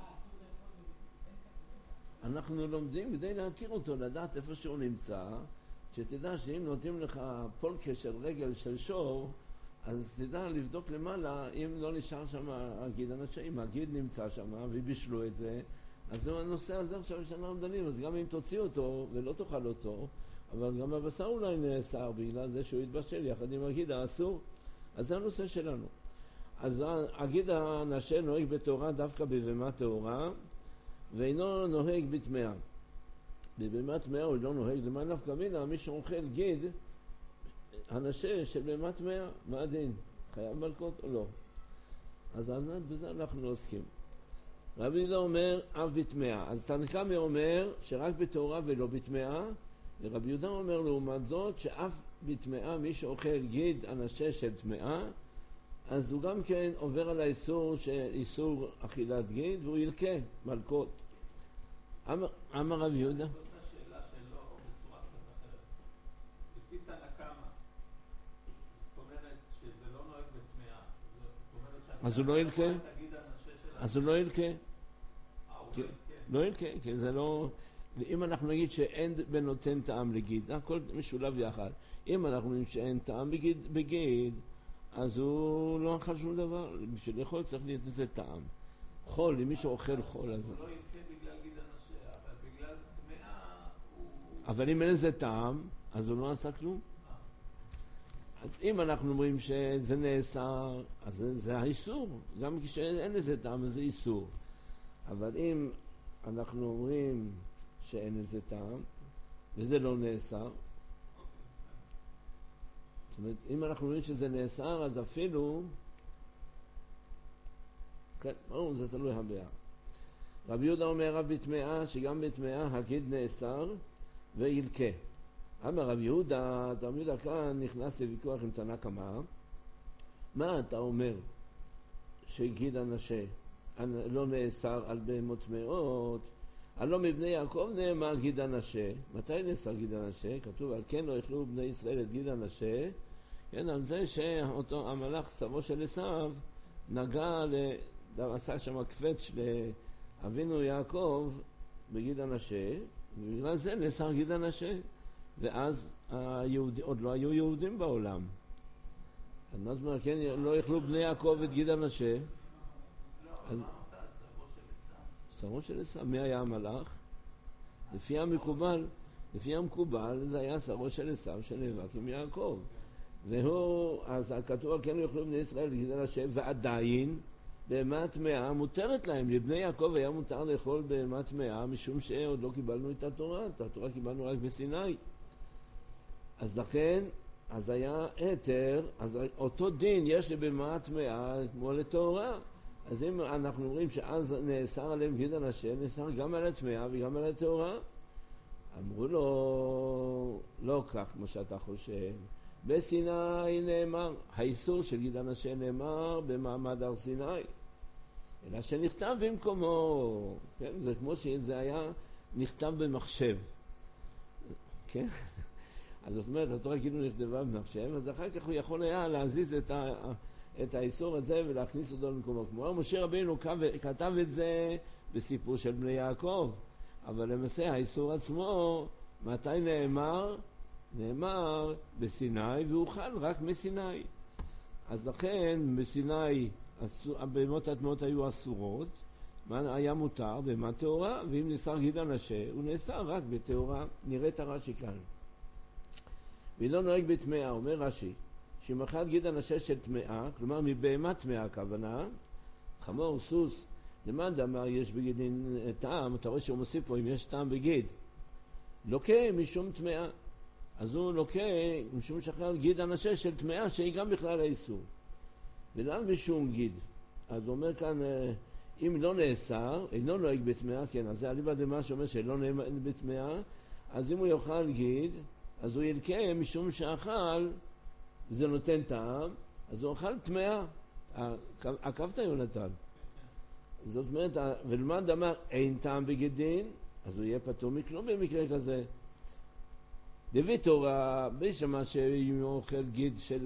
אנחנו לומדים כדי להכיר אותו, לדעת איפה שהוא נמצא, שתדע שאם נותנים לך פולקה של רגל של שור, אז תדע לבדוק למעלה אם לא נשאר שם הגיד הנשה, אם הגיד נמצא שם ובישלו את זה, אז זה הנושא הזה עכשיו שאנחנו דנים, אז גם אם תוציא אותו ולא תאכל אותו, אבל גם הבשר אולי נאסר בגלל זה שהוא יתבשל יחד עם הגיד האסור, אז זה הנושא שלנו. אז הגיד הנשה נוהג בתאורה דווקא בבהמה טהורה, ואינו נוהג בטמאה. בבהמה טמאה הוא לא נוהג, למה נפקא מינה, מי שאוכל גיד הנשה של בהמה טמאה, מה הדין? חייב מלקות או לא? אז בזה אנחנו עוסקים. רבי יהודה אומר אף בטמאה, אז תנא קמא אומר שרק בתאורה ולא בטמאה, ורבי יהודה אומר לעומת זאת שאף בטמאה מי שאוכל גיד הנשה של טמאה, אז הוא גם כן עובר על האיסור של איסור אכילת גיד והוא ילקה מלקות. אמר, אמר רבי יהודה.
זאת השאלה שלו בצורה קצת אחרת. לפי תנא קמא, זאת אומרת שזה לא נוהג בטמאה. זאת אומרת
אז הוא לא ילקה? אז הוא לא ילקה.
אה, הוא לא ילקה.
לא ילקה, כי זה לא... אם אנחנו נגיד שאין בנותן טעם לגיד, זה הכל משולב יחד. אם אנחנו נגיד שאין טעם בגיד, בגיד, אז הוא לא אכל שום דבר. בשביל לאכול צריך להיות איזה טעם. חול, אם מישהו אוכל חול, אז...
הוא לא ילקה בגלל גיד הנשה, אבל בגלל טמאה הוא...
אבל אם אין איזה טעם, אז הוא לא עשה כלום. אז אם אנחנו אומרים שזה נאסר, אז זה, זה האיסור. גם כשאין לזה טעם, זה איסור. אבל אם אנחנו אומרים שאין לזה טעם, וזה לא נאסר, זאת אומרת, אם אנחנו אומרים שזה נאסר, אז אפילו, כן, ברור, זה תלוי הבעיה. רבי יהודה אומר רב בטמאה, שגם בטמאה הגיד נאסר וילקה. אמר רבי יהודה, רבי יהודה כאן נכנס לוויכוח עם תנא קמא, מה אתה אומר שגיד הנשה לא נאסר על בהמות טמאות? הלא מבני יעקב נאמר גיד הנשה. מתי נאסר גיד הנשה? כתוב על כן לא יאכלו בני ישראל את גיד הנשה, כן, על זה שאותו המלאך שרו של עשיו נגע, עשה שם קפץ לאבינו יעקב בגיד הנשה, ובגלל זה נאסר גיד הנשה. ואז היהודי, עוד לא היו יהודים בעולם. אז מה זאת אומרת, כן, לא יאכלו בני יעקב את גיד הנשה?
לא, אבל מה אותה שרו של עשיו?
שרו של עשיו, מי היה המלאך? לפי המקובל, לפי המקובל זה היה שרו של עשיו שנאבק עם יעקב. והוא, אז כתוב כן יאכלו בני ישראל את גיד הנשה, ועדיין בהמה טמאה מותרת להם. לבני יעקב היה מותר לאכול בהמה טמאה, משום שעוד לא קיבלנו את התורה, את התורה קיבלנו רק בסיני. אז לכן, אז היה היתר, אז אותו דין יש לבהמה טמאה כמו לתורה. אז אם אנחנו אומרים שאז נאסר עליהם גיד הנשה, נאסר גם על הטמאה וגם על התורה. אמרו לו, לא כך כמו שאתה חושב. בסיני נאמר, האיסור של גיד הנשה נאמר במעמד הר סיני, אלא שנכתב במקומו, כן? זה כמו שזה היה נכתב במחשב, כן? אז זאת אומרת, התורה כאילו נכתבה במחשב, אז אחר כך הוא יכול היה להזיז את, ה, את האיסור הזה ולהכניס אותו למקומו. כמו משה רבינו כתב את זה בסיפור של בני יעקב, אבל למעשה האיסור עצמו, מתי נאמר? נאמר בסיני, והוא חל רק מסיני. אז לכן בסיני הבהמות הטמאות היו אסורות, מה היה מותר? בהמה טהורה, ואם נאסר גיד הנשה הוא נאסר רק בטהורה. נראה את הרש"י כאן. ולא נוהג בטמאה, אומר רש"י, שאם אכל גיד הנשה של טמאה, כלומר מבהמה טמאה הכוונה, חמור, סוס, למד אמר יש בגידין טעם, אתה רואה שהוא מוסיף פה אם יש טעם בגיד, לוקה משום טמאה. אז הוא לוקה משום שחל גיד אנשה של טמאה שהיא גם בכלל האיסור. ולמה משום גיד? אז הוא אומר כאן, אם לא נאסר, אינו נוהג בטמאה, כן, אז זה אליבא דמה שאומר שלא נוהג בטמאה, אז אם הוא יאכל גיד, אז הוא ילקה משום שאכל, זה נותן טעם, אז הוא אכל טמאה. עקבת יונתן. זאת אומרת, ולמד אמר אין טעם בגדין, אז הוא יהיה פטור מכלום במקרה כזה. דבי תורה, בשמה שאם הוא אוכל גיד של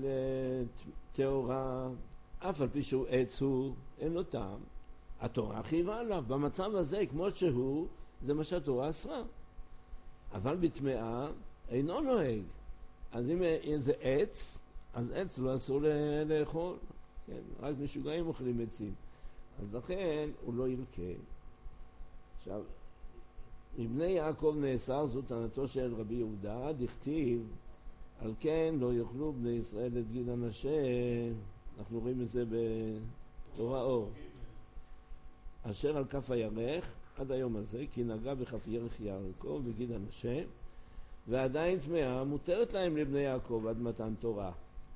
תאורה, אף על פי שהוא עץ הוא, אין לו טעם. התורה חייבה עליו. במצב הזה, כמו שהוא, זה מה שהתורה אסרה. אבל בטמאה אינו נוהג. אז אם זה עץ, אז עץ לא אסור לאכול. כן, רק משוגעים אוכלים עצים. אז לכן הוא לא ילקה. עכשיו, מבני יעקב נאסר, זו טענתו של רבי יהודה, דכתיב, על כן לא יאכלו בני ישראל את גיד אנשה, אנחנו רואים את זה בתורה אור. אשר על כף הירך, עד היום הזה, כי נגע בכף ירך יעקב בגיד אנשה, ועדיין טמאה מותרת להם לבני יעקב עד מתן תורה.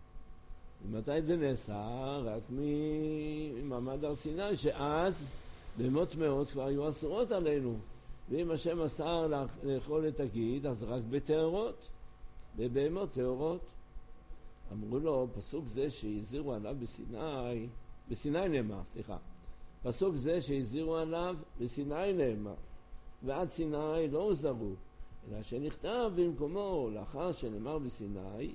ומתי זה נעשה? רק ממעמד הר סיני, שאז בהמות טמאות כבר היו אסורות עלינו. ואם השם אסר לאכול את הגיד, אז רק בטהרות, בבהמות טהרות. אמרו לו, פסוק זה שהזהירו עליו בסיני, בסיני נאמר, סליחה. פסוק זה שהזהירו עליו בסיני נאמר. ועד סיני לא הוזהרו, אלא שנכתב במקומו לאחר שנאמר בסיני,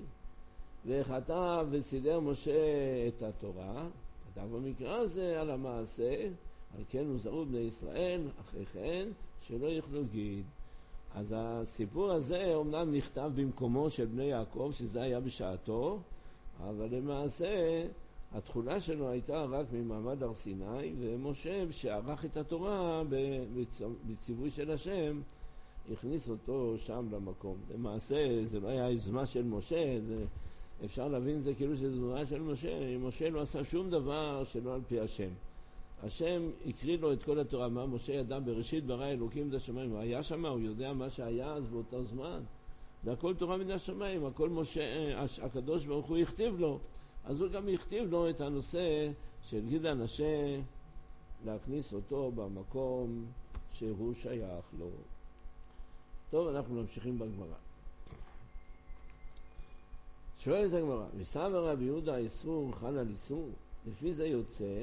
וכתב וסידר משה את התורה, כתב במקרא הזה על המעשה, על כן הוזהרו בני ישראל, אחרי כן שלא יאכלו גיד. אז הסיפור הזה אומנם נכתב במקומו של בני יעקב, שזה היה בשעתו, אבל למעשה התחולה שלו הייתה רק ממעמד הר סיני, ומשה שערך את התורה בציווי של השם, הכניס אותו שם למקום. למעשה זה לא היה יוזמה של משה, זה, אפשר להבין זה כאילו שזה יוזמה של משה. משה לא עשה שום דבר שלא על פי השם. השם הקריא לו את כל התורה, מה משה ידע בראשית ברא אלוקים את השמיים, הוא היה שם, הוא יודע מה שהיה אז באותו זמן. זה הכל תורה מן השמיים, הכל משה, הקדוש ברוך הוא הכתיב לו. אז הוא גם הכתיב לו את הנושא של גיד אנשה, להכניס אותו במקום שהוא שייך לו. טוב, אנחנו ממשיכים בגמרא. שואלת הגמרא, וסבר רבי יהודה איסור חל על איסור? לפי זה יוצא,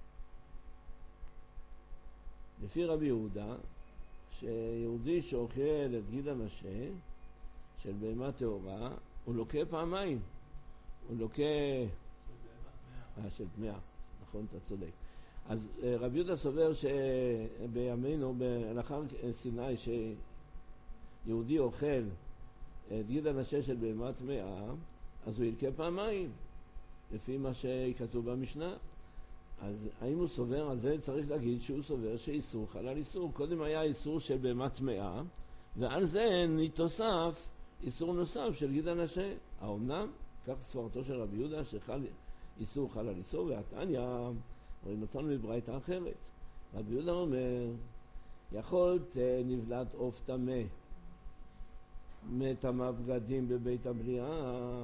לפי רבי יהודה, שיהודי שאוכל את גיד אנשה של בהמה טהורה, הוא לוקה פעמיים. הוא לוקה... אה, של טמאה. נכון, אתה צודק. אז רבי יהודה סובר שבימינו, לאחר סיני, שיהודי אוכל את גיד אנשה של בהמה טמאה, אז הוא ילקה פעמיים, לפי מה שכתוב במשנה. אז האם הוא סובר על זה? צריך להגיד שהוא סובר שאיסור חל על איסור. קודם היה איסור של בהמה טמאה, ועל זה נתוסף איסור נוסף של גיד אנשה. האומנם? כך סברתו של רבי יהודה שחל איסור חל על איסור, והתניא, אבל מצאנו בברייתא אחרת. רבי יהודה אומר, יכולת נבלת עוף טמא מטמא בגדים בבית הבריאה.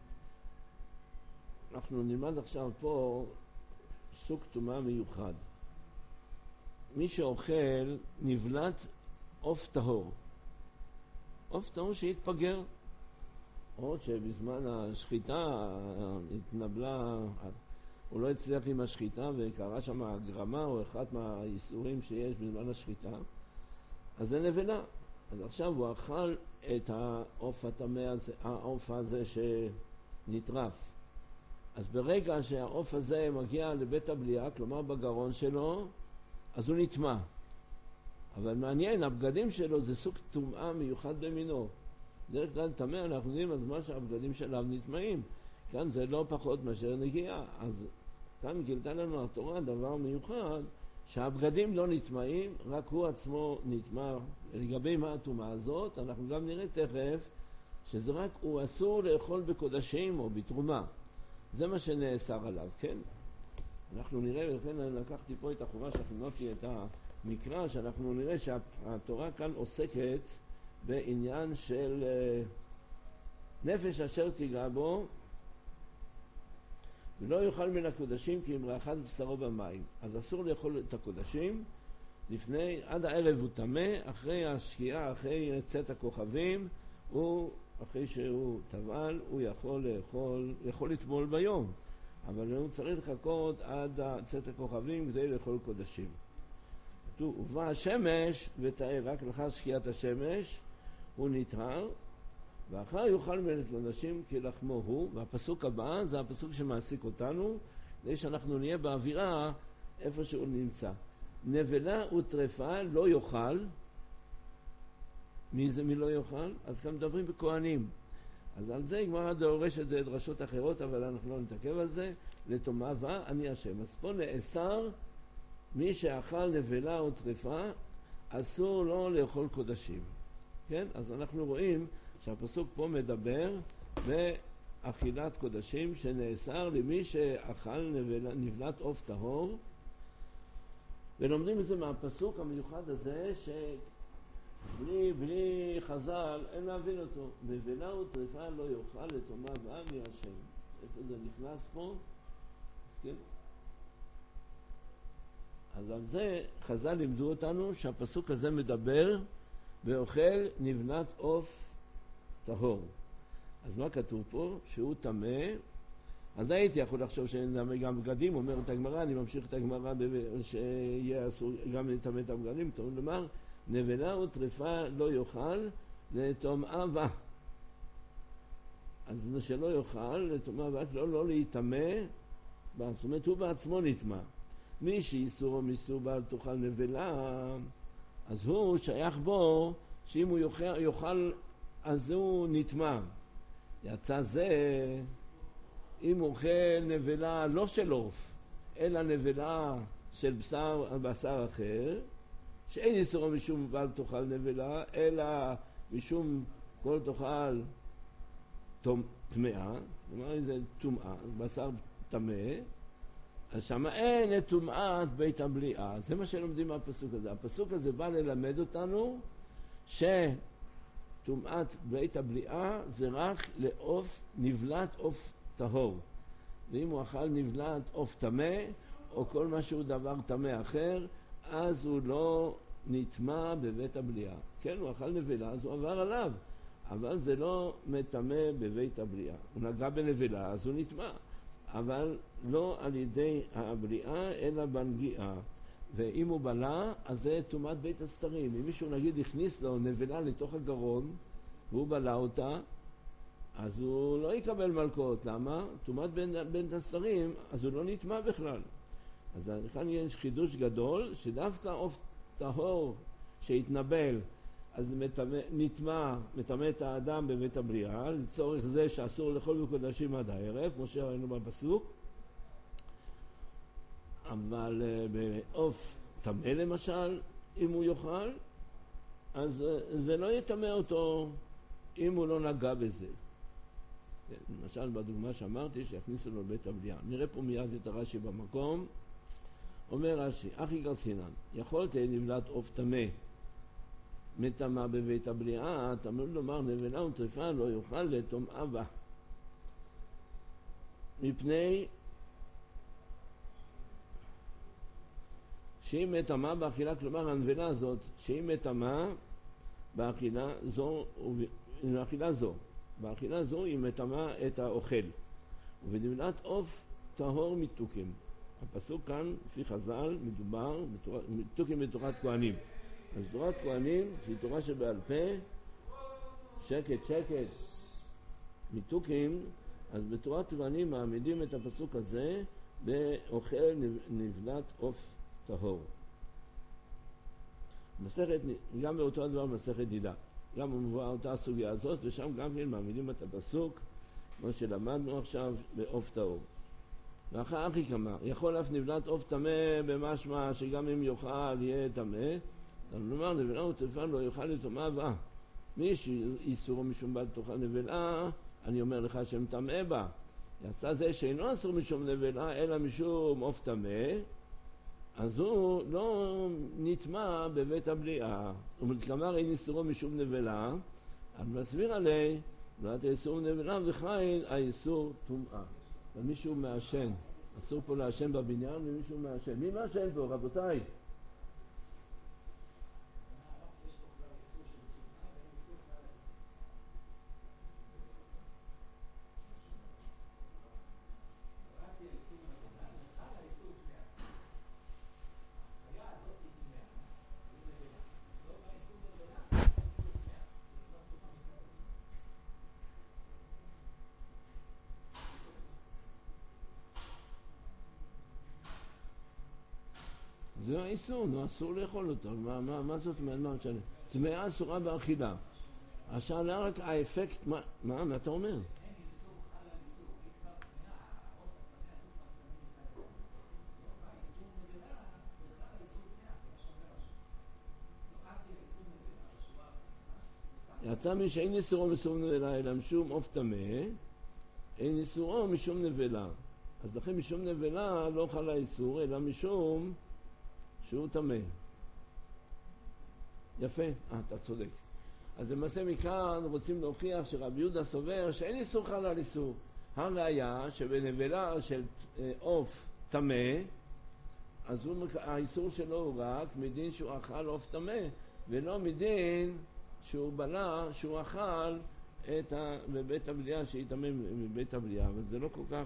אנחנו נלמד עכשיו פה סוג טומאה מיוחד. מי שאוכל נבלת עוף טהור, עוף טהור שהתפגר, או שבזמן השחיטה התנבלה, הוא לא הצליח עם השחיטה וקרה שם הגרמה או אחד מהאיסורים שיש בזמן השחיטה, אז זה נבלה. אז עכשיו הוא אכל את העוף הטמא הזה, העוף הזה שנטרף. אז ברגע שהעוף הזה מגיע לבית הבליעה, כלומר בגרון שלו, אז הוא נטמא. אבל מעניין, הבגדים שלו זה סוג טומאה מיוחד במינו. דרך כלל טמא, אנחנו יודעים אז מה שהבגדים שלו נטמאים. כאן זה לא פחות מאשר נגיעה. אז כאן גילתה לנו התורה דבר מיוחד, שהבגדים לא נטמאים, רק הוא עצמו נטמא. לגבי מה הטומאה הזאת, אנחנו גם נראה תכף שזה רק, הוא אסור לאכול בקודשים או בתרומה. זה מה שנאסר עליו, כן? אנחנו נראה, ולכן אני לקחתי פה את החובה שהכינותי את המקרא, שאנחנו נראה שהתורה כאן עוסקת בעניין של נפש אשר תיגע בו, ולא יאכל מן הקודשים כי אם רחץ בשרו במים. אז אסור לאכול את הקודשים, לפני, עד הערב הוא טמא, אחרי השקיעה, אחרי צאת הכוכבים, הוא, אחרי שהוא טבל, הוא יכול לאכול, יכול לטמול ביום, אבל הוא צריך לחכות עד צאת הכוכבים כדי לאכול קודשים. כתוב, ובא השמש ותאר, רק לאחר שקיעת השמש הוא נטהר, ואחר יאכל מן הקודשים כי לחמו הוא. והפסוק הבא זה הפסוק שמעסיק אותנו, כדי שאנחנו נהיה באווירה איפה שהוא נמצא. נבלה וטרפה לא יאכל. מי זה מי לא יאכל? אז כאן מדברים בכהנים. אז על זה גמרא דורשת דרשות אחרות, אבל אנחנו לא נתעכב על זה. לטומאה בה אני השם. אז פה נאסר מי שאכל נבלה וטרפה, אסור לו לאכול קודשים. כן? אז אנחנו רואים שהפסוק פה מדבר באכילת קודשים, שנאסר למי שאכל נבלה, נבלת עוף טהור. ולומדים את זה מהפסוק המיוחד הזה, שבלי בלי חז"ל אין להבין אותו. נבלה וטרפה לא יאכל לטומאה בה אני השם. איפה זה נכנס פה? כן? אז על זה חז"ל לימדו אותנו שהפסוק הזה מדבר באוכל נבלת עוף טהור. אז מה כתוב פה? שהוא טמא. אז הייתי יכול לחשוב שנטמא גם בגדים, אומרת הגמרא, אני ממשיך את הגמרא שיהיה אסור גם לטמא את הבגדים, תראו לומר, נבלה וטרפה לא יאכל לטומאה בה. אז שלא יאכל לטומאה בה, לא, לא להיטמא, זאת אומרת הוא בעצמו נטמא. מי שאיסור מסור בעל תאכל נבלה, אז הוא שייך בו שאם הוא יאכל, יאכל אז הוא נטמא. יצא זה אם הוא אוכל נבלה לא של עוף, אלא נבלה של בשר, בשר אחר, שאין איסורו משום בעל תאכל נבלה, אלא משום כל תאכל טמאה, כלומר זה טומאה, בשר טמא, אז שמה אין את טומאת בית הבליעה. זה מה שלומדים מהפסוק הזה. הפסוק הזה בא ללמד אותנו שטומאת בית הבליעה זה רק לעוף נבלת עוף טהור. ואם הוא אכל נבלת עוף טמא או כל משהו דבר טמא אחר, אז הוא לא נטמא בבית הבליעה. כן, הוא אכל נבלה, אז הוא עבר עליו, אבל זה לא מטמא בבית הבליעה. הוא נגע בנבלה, אז הוא נטמא, אבל לא על ידי הבליעה, אלא בנגיעה. ואם הוא בלע, אז זה טומאת בית הסתרים. אם מישהו נגיד הכניס לו נבלה לתוך הגרון, והוא בלע אותה, אז הוא לא יקבל מלכות. למה? טומאת בית הסתרים, אז הוא לא נטמא בכלל. אז כאן יש חידוש גדול, שדווקא עוף טהור שהתנבל, אז נטמא, מטמא את האדם בבית הבליעה, לצורך זה שאסור לאכול בקודשים עד הערב, כמו שראינו בפסוק. אבל בעוף טמא למשל, אם הוא יאכל, אז זה לא יטמא אותו אם הוא לא נגע בזה. למשל בדוגמה שאמרתי שיכניסו לו בית הבליעה. נראה פה מיד את הרש"י במקום. אומר רש"י, אחי גרצינן, יכולתי נבלת עוף טמא מטמא בבית הבליעה, תמוד לומר נבלה וטרפה לא יאכל לטומאה בה. מפני שהיא מטמא באכילה, כלומר הנבלה הזאת, שהיא מטמא באכילה זו, באכילה זו, באכילה זו היא מטמא את האוכל. ובנבלת עוף טהור מתוקים. הפסוק כאן, לפי חז"ל, מדובר מתוקים בתורת כהנים. אז תורת כהנים, שהיא תורה שבעל פה, שקט שקט, מתוקים, אז בתורת כהנים מעמידים את הפסוק הזה באוכל נבלת עוף טהור. מסכת, גם באותו הדבר מסכת נידה. גם מובאה אותה הסוגיה הזאת, ושם גם כן מעמידים את הפסוק, כמו שלמדנו עכשיו, בעוף טהור. ואחר אחי כמה, יכול אף נבלת עוף טמא במשמע שגם אם יאכל יהיה טמא, אבל נאמר נבלה וטרפה לא יאכל לטומאה בה. מי שאיסורו משום בל תאכל נבלה, אני אומר לך שהם טמא בה. יצא זה שאינו אסור משום נבלה, אלא משום עוף טמא, אז הוא לא נטמא בבית הבליעה. זאת אומרת, כלומר אין איסורו משום נבלה, אבל מסביר עלי ולעת האיסור נבלה וחיל האיסור טומאה. ומישהו מעשן, אסור פה לעשן בבניין ומישהו מעשן. מי מעשן פה, רבותיי? זה האיסור, נו, אסור לאכול אותו. מה, מה, מה זאת אומרת? מה משנה? טמאה אסורה באכילה. השאלה רק האפקט, מה, מה, מה אתה אומר? אין
איסור, חל על איסור. היא כבר טמאה, העוף הטמא הזו כבר תמיד יצא לזה. לא בא איסור נבלה, בכלל האיסור טמאה, זה השומר השם. לא עד איסור נבלה, השורה...
יצא מי שאין איסורו משום נבלה, אלא משום עוף טמא, אין איסורו משום נבלה. אז לכן משום נבלה לא חל האיסור, אלא משום... שהוא טמא. יפה, אה, אתה צודק. אז למעשה מכאן רוצים להוכיח שרבי יהודה סובר שאין איסור חל על איסור. הראיה שבנבלה של עוף טמא, אז הוא, האיסור שלו הוא רק מדין שהוא אכל עוף טמא, ולא מדין שהוא בלע, שהוא אכל את ה... בבית הבליעה, שהטמא בבית הבליעה, אבל זה לא כל כך...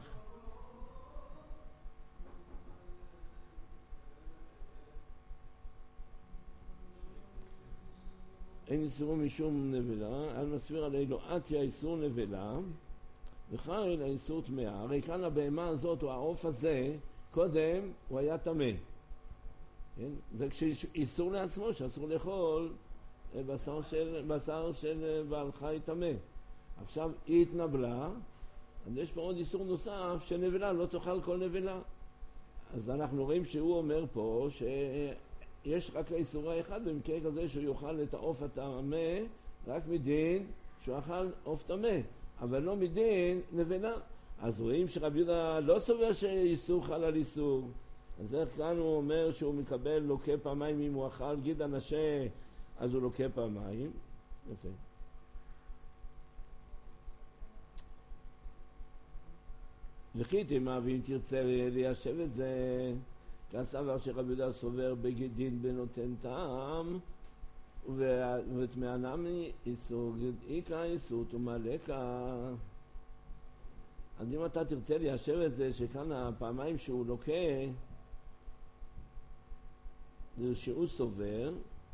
אין איסורו משום נבלה, על מסביר עלי לא עטיה איסור נבלה, וחיל האיסור טמאה. הרי כאן הבהמה הזאת, או העוף הזה, קודם הוא היה טמא. כן? זה כשאיסור לעצמו, שאסור לאכול בשר של, בשר של בעל חי טמא. עכשיו היא התנבלה, אז יש פה עוד איסור נוסף, שנבלה לא תאכל כל נבלה. אז אנחנו רואים שהוא אומר פה, ש... יש רק האיסור האחד במקרה כזה שהוא יאכל את העוף הטמא רק מדין שהוא אכל עוף טמא, אבל לא מדין נבלה. אז רואים שרבי יהודה לא סובר שאיסור חל על איסור. אז איך כאן הוא אומר שהוא מקבל לוקה פעמיים אם הוא אכל גיד הנשה, אז הוא לוקה פעמיים. יפה. וכי מה, ואם תרצה ליישב את זה, כסבר שרבי יהודה סובר בגדין בנותן טעם, וטמאה נמי איסור גדאיקה איסור טומאה לקה. אז אם אתה תרצה ליישב את זה, שכאן הפעמיים שהוא לוקה, זה שהוא סובר,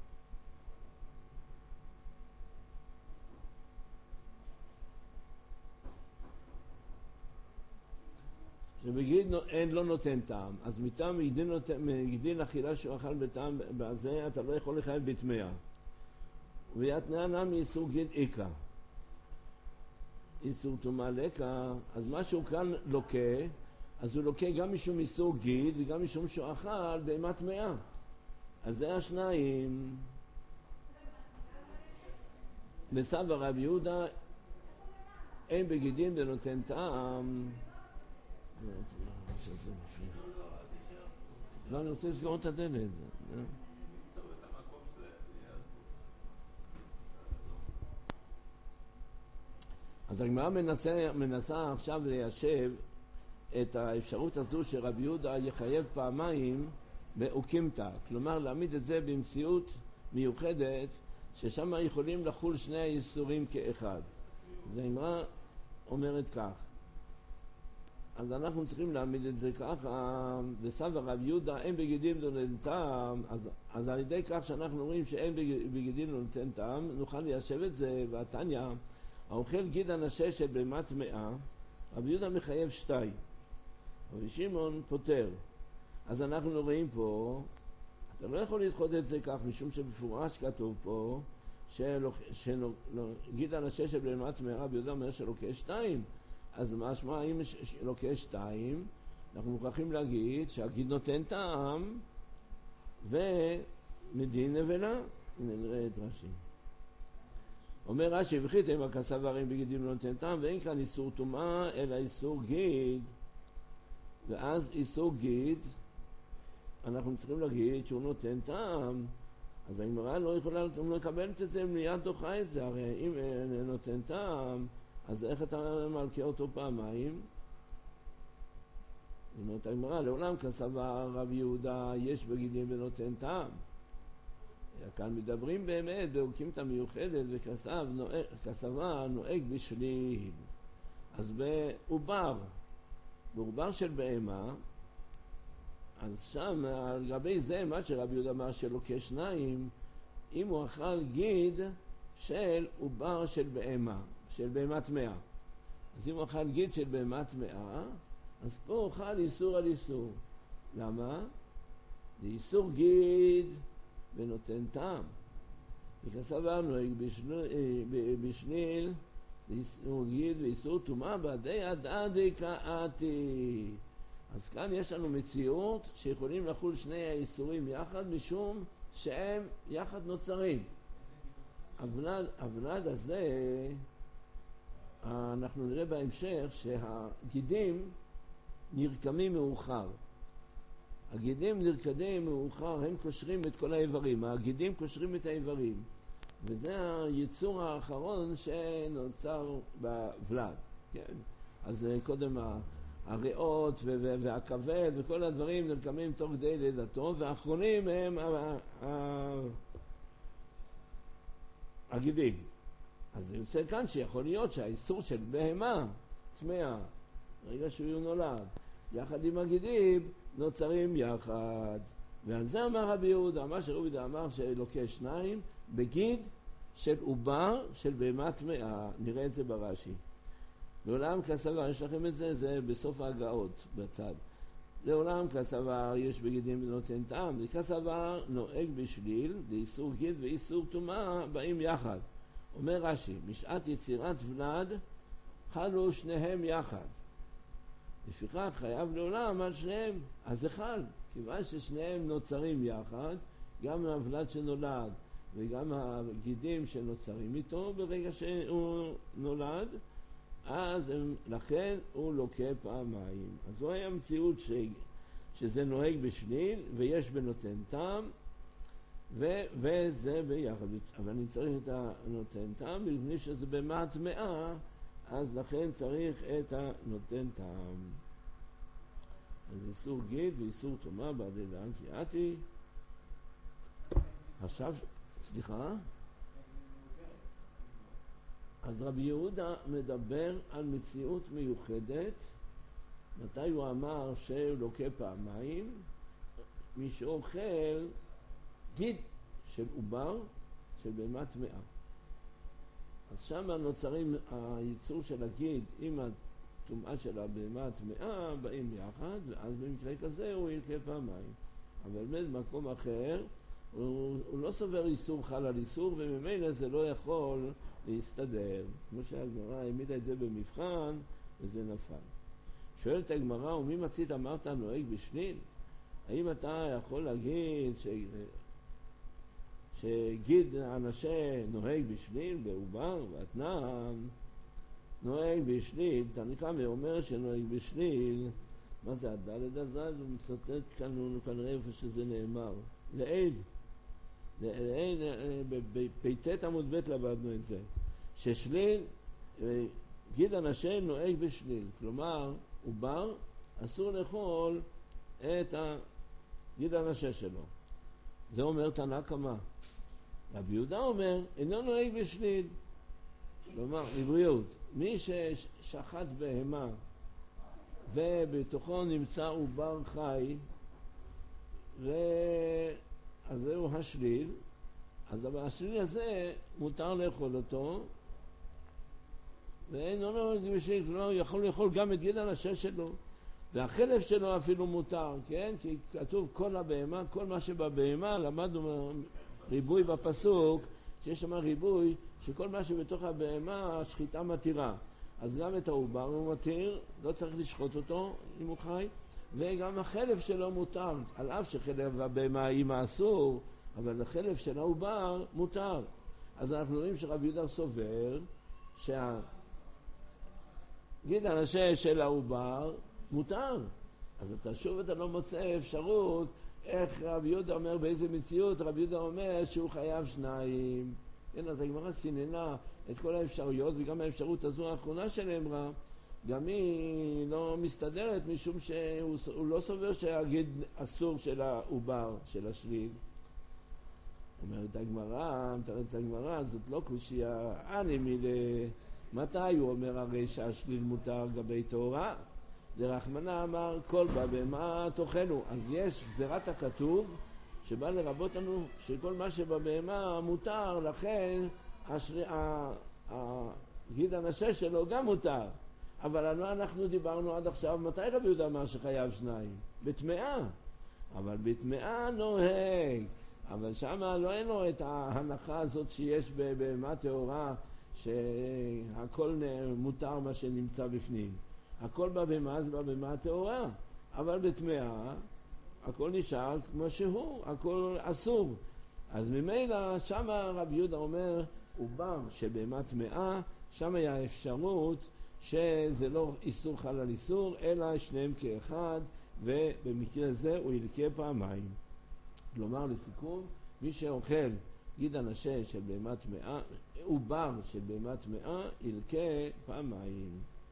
שבגדין אין לא נותן טעם, אז מטעם מגדין אכילה שהוא אכל בטעם בזה, אתה לא יכול לחייב בטמאה. ויתנאה נמי איסור גדאיקה איסור טומאה לקה. אז מה שהוא כאן לוקה, אז הוא לוקה גם משום איסור גיד וגם משום שהוא אכל בהמה טמאה. אז זה השניים. בסבר רבי יהודה אין בגדין ונותן טעם. לא, אני רוצה לסגור את הדלת. אז הגמרא מנסה, מנסה עכשיו ליישב את האפשרות הזו שרבי יהודה יחייב פעמיים באוקימתא, כלומר להעמיד את זה במציאות מיוחדת ששם יכולים לחול שני האיסורים כאחד. אז הגמרא אומרת כך, אז אנחנו צריכים להעמיד את זה ככה, וסבר רבי יהודה אין בגדין נותן טעם, אז, אז על ידי כך שאנחנו רואים שאין בגדין נותן טעם, נוכל ליישב את זה. והתניא, האוכל גיד הנשה של בהמה טמאה, רבי יהודה מחייב שתיים, רבי שמעון פוטר. אז אנחנו רואים פה, אתה לא יכול לדחות את זה כך, משום שבפורש כתוב פה, שגיד הנשה של בהמה טמאה, רבי יהודה אומר שלוקה שתיים. אז משמע, אם לוקה שתיים, אנחנו מוכרחים להגיד שהגיד נותן טעם ומדין נבלה. הנה נראה את רש"י. אומר רש"י, וכיתם הכסברים בגידים לא נותן טעם, ואין כאן איסור טומאה אלא איסור גיד. ואז איסור גיד, אנחנו צריכים להגיד שהוא נותן טעם. אז הגמרא לא יכולה, לא מקבלת את זה, מיד דוחה את זה. הרי אם נותן טעם, אז איך אתה מלכה אותו פעמיים? זאת אומרת, הגמרא, לעולם כסבר רב יהודה יש בגידים ונותן טעם. כאן מדברים באמת באוקימתא מיוחדת, וכסב נוהג, כסבה נוהג בשליל. אז בעובר, בעובר של בהמה, אז שם על גבי זה מה שרב יהודה אמר שלוקה שניים, אם הוא אכל גיד של עובר של בהמה, של בהמה טמאה. אז אם הוא אכל גיד של בהמה טמאה, אז פה הוא אכל איסור על איסור. למה? זה איסור גיד ונותן טעם. וכסבר נוהג בשליל, איסור גיד ואיסור טומאה בעדי עדעדי קאתי. אז כאן יש לנו מציאות שיכולים לחול שני האיסורים יחד, משום שהם יחד נוצרים. הוולד, הוולד הזה, אנחנו נראה בהמשך שהגידים נרקמים מאוחר. הגידים נרקדים מאוחר, הם קושרים את כל האיברים, הגידים קושרים את האיברים. וזה היצור האחרון שנוצר בוולד. כן? אז קודם הריאות והכבד וכל הדברים נרקמים תוך כדי לידתו, והאחרונים הם הגידים. אז זה יוצא כאן שיכול להיות שהאיסור של בהמה טמאה, רגע שהוא נולד, יחד עם הגידים נוצרים יחד. ועל זה אמר רבי יהודה, מה שרבי יהודה אמר שלוקה שניים בגיד של עובר של בהמה טמאה. נראה את זה ברש"י. לעולם כסבר, יש לכם את זה, זה בסוף ההגאות בצד. לעולם כסבר יש בגידים ונותן טעם, וכסבר נוהג בשליל, לאיסור גיד ואיסור טומאה באים יחד. אומר רש"י, בשעת יצירת ולד חלו שניהם יחד. לפיכך חייב לעולם על שניהם, אז זה חל, כיוון ששניהם נוצרים יחד, גם הוולד שנולד וגם הגידים שנוצרים איתו ברגע שהוא נולד, אז הם, לכן הוא לוקה פעמיים. אז זו היה מציאות ש, שזה נוהג בשליל ויש בנותן טעם, ו, וזה ביחד. אבל אני צריך את הנותן טעם, בגלל שזה בהמה טמאה, אז לכן צריך את הנותן טעם. אז איסור גיד ואיסור טומאה בעדי דן קריאתי. עכשיו, סליחה? אז רבי יהודה מדבר על מציאות מיוחדת. מתי הוא אמר שהוא לוקה פעמיים? מי שאוכל גיד של עובר של בהמה טמאה. אז שם נוצרים הייצור של הגיד עם הטומאה של הבהמה הטמאה באים יחד, ואז במקרה כזה הוא ילקה פעמיים. אבל באמת במקום אחר הוא, הוא לא סובר איסור חל על איסור, וממילא זה לא יכול להסתדר. כמו שהגמרא העמידה את זה במבחן, וזה נפל. שואלת הגמרא, ומי מצית אמרת נוהג בשליל? האם אתה יכול להגיד ש... שגיד אנשי נוהג בשליל בעובר ואתנן נוהג בשליל? תנקמה אומר שנוהג בשליל. מה זה הדלת הזאת? הוא מצטט כאן כנראה איפה שזה נאמר לעיל, לעיל בפ"ט עמוד ב' למדנו את זה, ששליל גיד אנשי נוהג בשליל, כלומר עובר אסור לאכול את גיד אנשי שלו. זה אומר תנקמה. רבי יהודה אומר אינו נוהג בשליל, כלומר לבריאות. מי ששחט בהמה ובתוכו נמצא עובר חי, אז זהו השליל, אז השליל הזה מותר לאכול אותו, ואינו נוהג בשליל, כלומר יכול לאכול גם את גיד אנשי שלו, והחלב שלו אפילו מותר, כן? כי כתוב כל הבהמה, כל מה שבבהמה, למדנו ריבוי בפסוק, שיש שם ריבוי, שכל מה שבתוך הבהמה, השחיטה מתירה. אז גם את העובר הוא מתיר, לא צריך לשחוט אותו אם הוא חי, וגם החלב שלו מותר, על אף שחלב הבהמה היא אסור, אבל החלב של העובר מותר. אז אנחנו רואים שרבי יהודה סובר, שה... גיד אנשי של העובר מותר. אז אתה שוב אתה לא מוצא אפשרות איך רבי יהודה אומר, באיזה מציאות רבי יהודה אומר שהוא חייב שניים. כן, אז הגמרא סיננה את כל האפשרויות, וגם האפשרות הזו האחרונה שנאמרה, גם היא לא מסתדרת, משום שהוא לא סובר שהגיד אסור של העובר, של השליל. אומרת הגמרא, מתארת הגמרא, זאת לא קושיה, אני מילה, מתי הוא אומר הרי שהשליל מותר גבי תורה? דרחמנא אמר, כל בבהמה תאכלו. אז יש גזירת הכתוב, שבא לרבות לנו שכל מה שבבהמה מותר, לכן השל... הגיד הנשה שלו גם מותר. אבל אנחנו דיברנו עד עכשיו, מתי רבי יהודה אמר שחייב שניים? בטמאה. אבל בטמאה נוהג. אבל שמה לא אין לו את ההנחה הזאת שיש בבהמה טהורה, שהכל מותר מה שנמצא בפנים. הכל בבהמה זה בבהמה טהורה. אבל בטמאה, הכל נשאר כמו שהוא, הכל אסור. אז ממילא שמה רבי יהודה אומר, עובר שבהמה טמאה, שמה היה האפשרות שזה לא איסור חל על איסור, אלא שניהם כאחד, ובמקרה זה הוא ילקה פעמיים. כלומר, לסיכום, מי שאוכל גיד הנשה של בהמה טמאה, עובר של בהמה טמאה, ילקה פעמיים.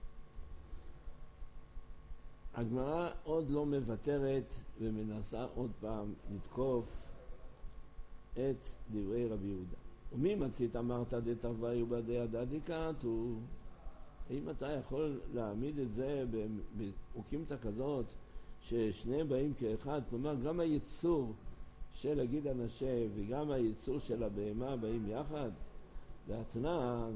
הגמרא עוד לא מוותרת ומנסה עוד פעם לתקוף את דברי רבי יהודה. ומי מצית אמרת דתרווה ובדי הדדיקת הוא... האם אתה יכול להעמיד את זה באוקימתא כזאת ששניהם באים כאחד? כלומר, גם היצור של הגיד הנשה וגם היצור של הבהמה באים יחד? והתנן,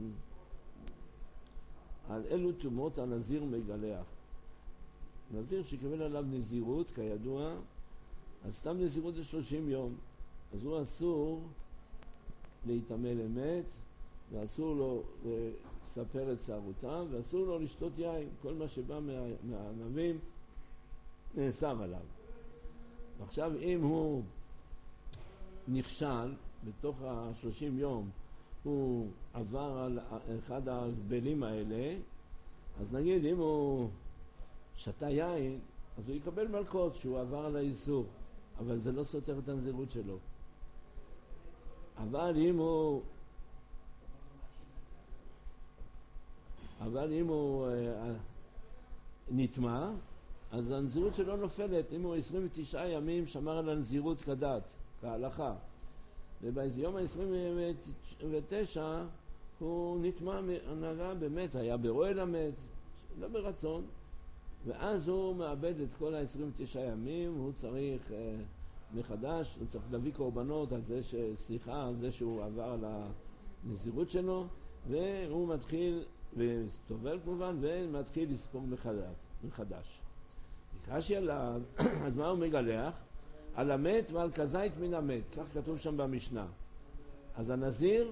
על אילו תומות הנזיר מגלח. נזיר שקיבל עליו נזירות, כידוע, אז סתם נזירות זה שלושים יום. אז הוא אסור להתאמה למת, ואסור לו לספר את שערותיו, ואסור לו לשתות יין. כל מה שבא מה, מהענבים נאסר עליו. עכשיו, אם הוא נכשל, בתוך השלושים יום, הוא עבר על אחד ההגבלים האלה, אז נגיד, אם הוא שתה יין, אז הוא יקבל מלכות שהוא עבר על האיסור, אבל זה לא סותר את הנזירות שלו. אבל אם הוא אבל אם הוא אה, נטמע, אז הנזירות שלו נופלת. אם הוא עשרים ותשעה ימים שמר על הנזירות כדת, כהלכה, וביום ה-עשרים ותשע הוא נטמע, נגע באמת, היה ברועל המת, לא ברצון, ואז הוא מאבד את כל ה-עשרים ותשעה ימים, הוא צריך אה, מחדש, הוא צריך להביא קורבנות על זה, סליחה, על זה שהוא עבר על הנזירות שלו, והוא מתחיל, וסתובל כמובן, ומתחיל לספור מחדש. מחדש. קשי עליו, אז מה הוא מגלח? על המת ועל כזית מן המת, כך כתוב שם במשנה. אז הנזיר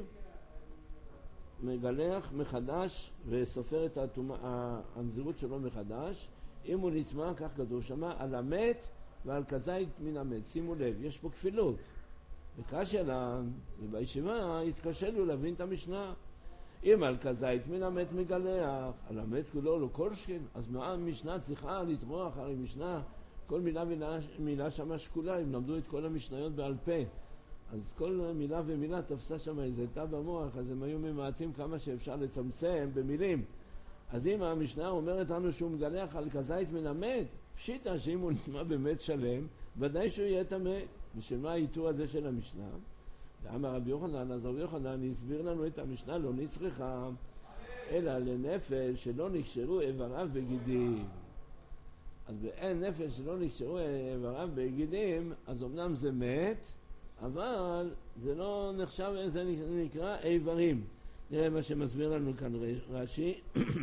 מגלח מחדש וסופר את הנזירות שלו מחדש. אם הוא נטמע, כך כתוב שם, על המת ועל כזית מן המת. שימו לב, יש פה כפילות. וקשי עליו, ובישיבה התקשה לו להבין את המשנה. אם על כזית מן המת מגלח, על המת כולו לא קורשכין, אז מה המשנה צריכה לתמוך? הרי משנה, כל מילה מילה, מילה שמה שקולה, הם למדו את כל המשניות בעל פה. אז כל מילה ומילה תפסה שם איזה תא במוח, אז הם היו ממעטים כמה שאפשר לצמצם במילים. אז אם המשנה אומרת לנו שהוא מגלח על כזית מן המת, פשיטה שאם הוא נשמע באמת שלם, ודאי שהוא יהיה טמא. בשביל מה האיתור הזה של המשנה? ואמר רבי יוחנן, אז רבי יוחנן הסביר לנו את המשנה, לא נצרכה, אלא לנפש שלא נקשרו איבריו בגידים. אז באין נפש שלא נקשרו איבריו בגידים, אז אמנם זה מת, אבל זה לא נחשב, זה נקרא איברים. נראה מה שמסביר לנו כאן רש"י.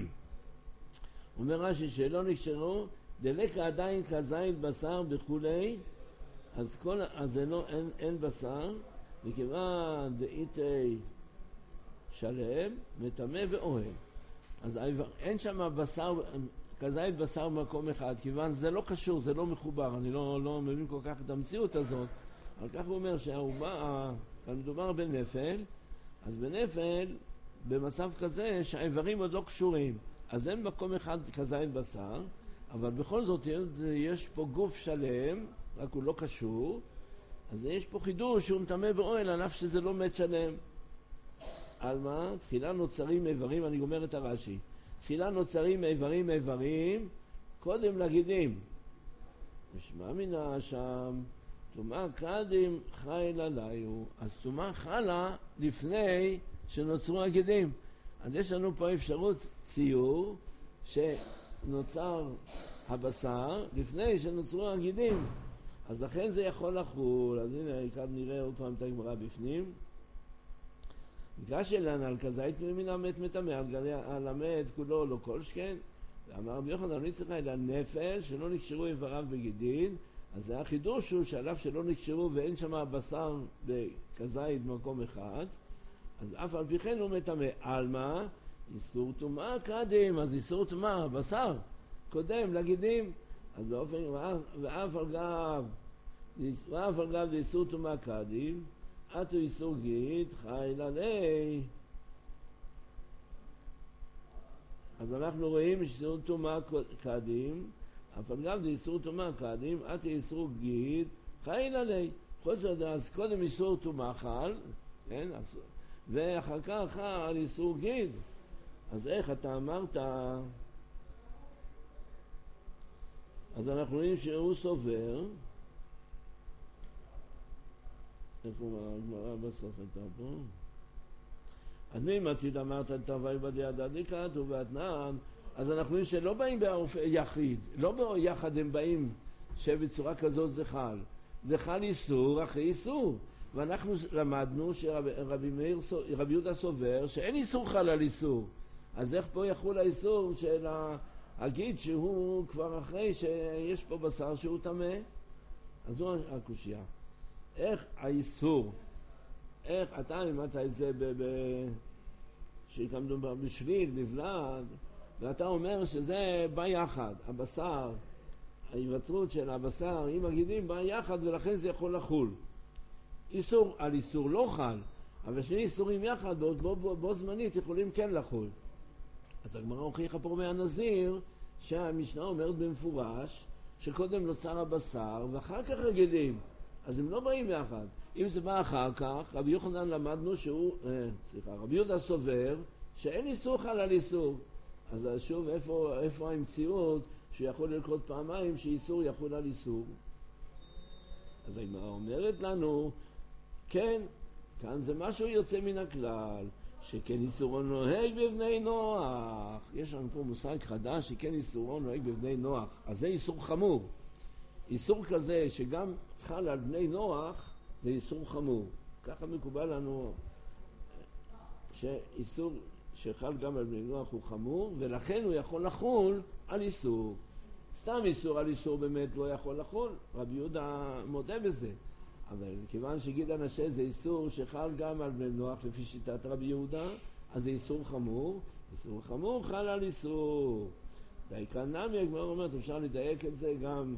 אומר רש"י שלא נקשרו, דלקה עדיין כזית בשר בכולי, אז, כל, אז זה לא, אין, אין בשר, וכיוון דאיתי שלם, מטמא ואוהל. אז האיבר, אין שם בשר, כזית בשר במקום אחד, כיוון זה לא קשור, זה לא מחובר, אני לא, לא מבין כל כך את המציאות הזאת, אבל כך הוא אומר שהאומה, כאן מדובר בנפל, אז בנפל, במצב כזה שהאיברים עוד לא קשורים, אז אין מקום אחד כזית בשר, אבל בכל זאת יש פה גוף שלם, רק הוא לא קשור, אז יש פה חידוש שהוא מטמא באוהל, על אף שזה לא מת שלם. על מה? תחילה נוצרים איברים, אני גומר את הרש"י. תחילה נוצרים איברים איברים, קודם לגידים. ושמע מינה שם, טומאה קדים חיל עליו. אז טומאה חלה לפני שנוצרו הגידים. אז יש לנו פה אפשרות ציור שנוצר הבשר לפני שנוצרו הגידים. אז לכן זה יכול לחול. אז הנה, כאן נראה עוד פעם את הגמרא בפנים. בגלל שלן על כזית מן המת מטמא, על המת כולו לא כל שכן. ואמר רבי יוחנן, אני צריכה אלא נפל שלא נקשרו איבריו בגידין. אז זה החידוש הוא שעליו שלא נקשרו ואין שם בשר בכזית במקום אחד. אז אף על פי כן הוא מטמא. על מה? איסור טומאה קדים. אז איסור טומאה, בשר קודם לגידים. אז באופן, ואף על גב, ואף על גב איסור טומאה קדים, עתו איסור גיד, חיל עלי. אז אנחנו רואים איסור טומאה קדים, אף על גב איסור טומאה קדים, עתו איסור גיד, חיל עלי. חוסר דעת, אז קודם איסור טומאה חל, כן? ואחר כך חל איסור גיד. אז איך אתה אמרת? אז אנחנו רואים שהוא סובר. איפה הגמרא בסוף הייתה פה? אז מי מציד אמרת תווי בדיעד הדיקת ובאתנן? אז אנחנו רואים שלא באים ביחיד, לא ביחד הם באים שבצורה כזאת זה חל. זה חל איסור אחרי איסור. ואנחנו למדנו שרבי מאיר, רבי יהודה סובר שאין איסור חל על איסור. אז איך פה יחול האיסור של הגיד שהוא כבר אחרי שיש פה בשר שהוא טמא? אז זו הקושיה. איך האיסור, איך אתה לימדת את זה שיקמדו בשביל, נבלד, ואתה אומר שזה בא יחד, הבשר, ההיווצרות של הבשר עם הגידים בא יחד ולכן זה יכול לחול. איסור על איסור לא חל, אבל שני איסורים יחד בו, בו, בו, בו זמנית יכולים כן לחול. אז הגמרא הוכיחה פה מהנזיר שהמשנה אומרת במפורש שקודם נוצר הבשר ואחר כך הגידים. אז הם לא באים יחד. אם זה בא אחר כך, רבי יוחנן למדנו שהוא, אה, סליחה, רבי יהודה סובר שאין איסור חל על איסור. אז שוב, איפה, איפה המציאות שיכול לקרות פעמיים שאיסור יחול על איסור? אז הגמרא אומרת לנו, כן, כאן זה משהו יוצא מן הכלל, שכן איסורו נוהג בבני נוח. יש לנו פה מושג חדש שכן איסורו נוהג בבני נוח. אז זה איסור חמור. איסור כזה שגם חל על בני נוח זה איסור חמור. ככה מקובל לנו שאיסור שחל גם על בני נוח הוא חמור, ולכן הוא יכול לחול על איסור. סתם איסור על איסור באמת לא יכול לחול. רבי יהודה מודה בזה. אבל כיוון שגיד אנשי זה איסור שחל גם על בני נוח לפי שיטת רבי יהודה, אז זה איסור חמור. איסור חמור חל על איסור. די כאן נמי, הגמרא אומרת, אפשר לדייק את זה גם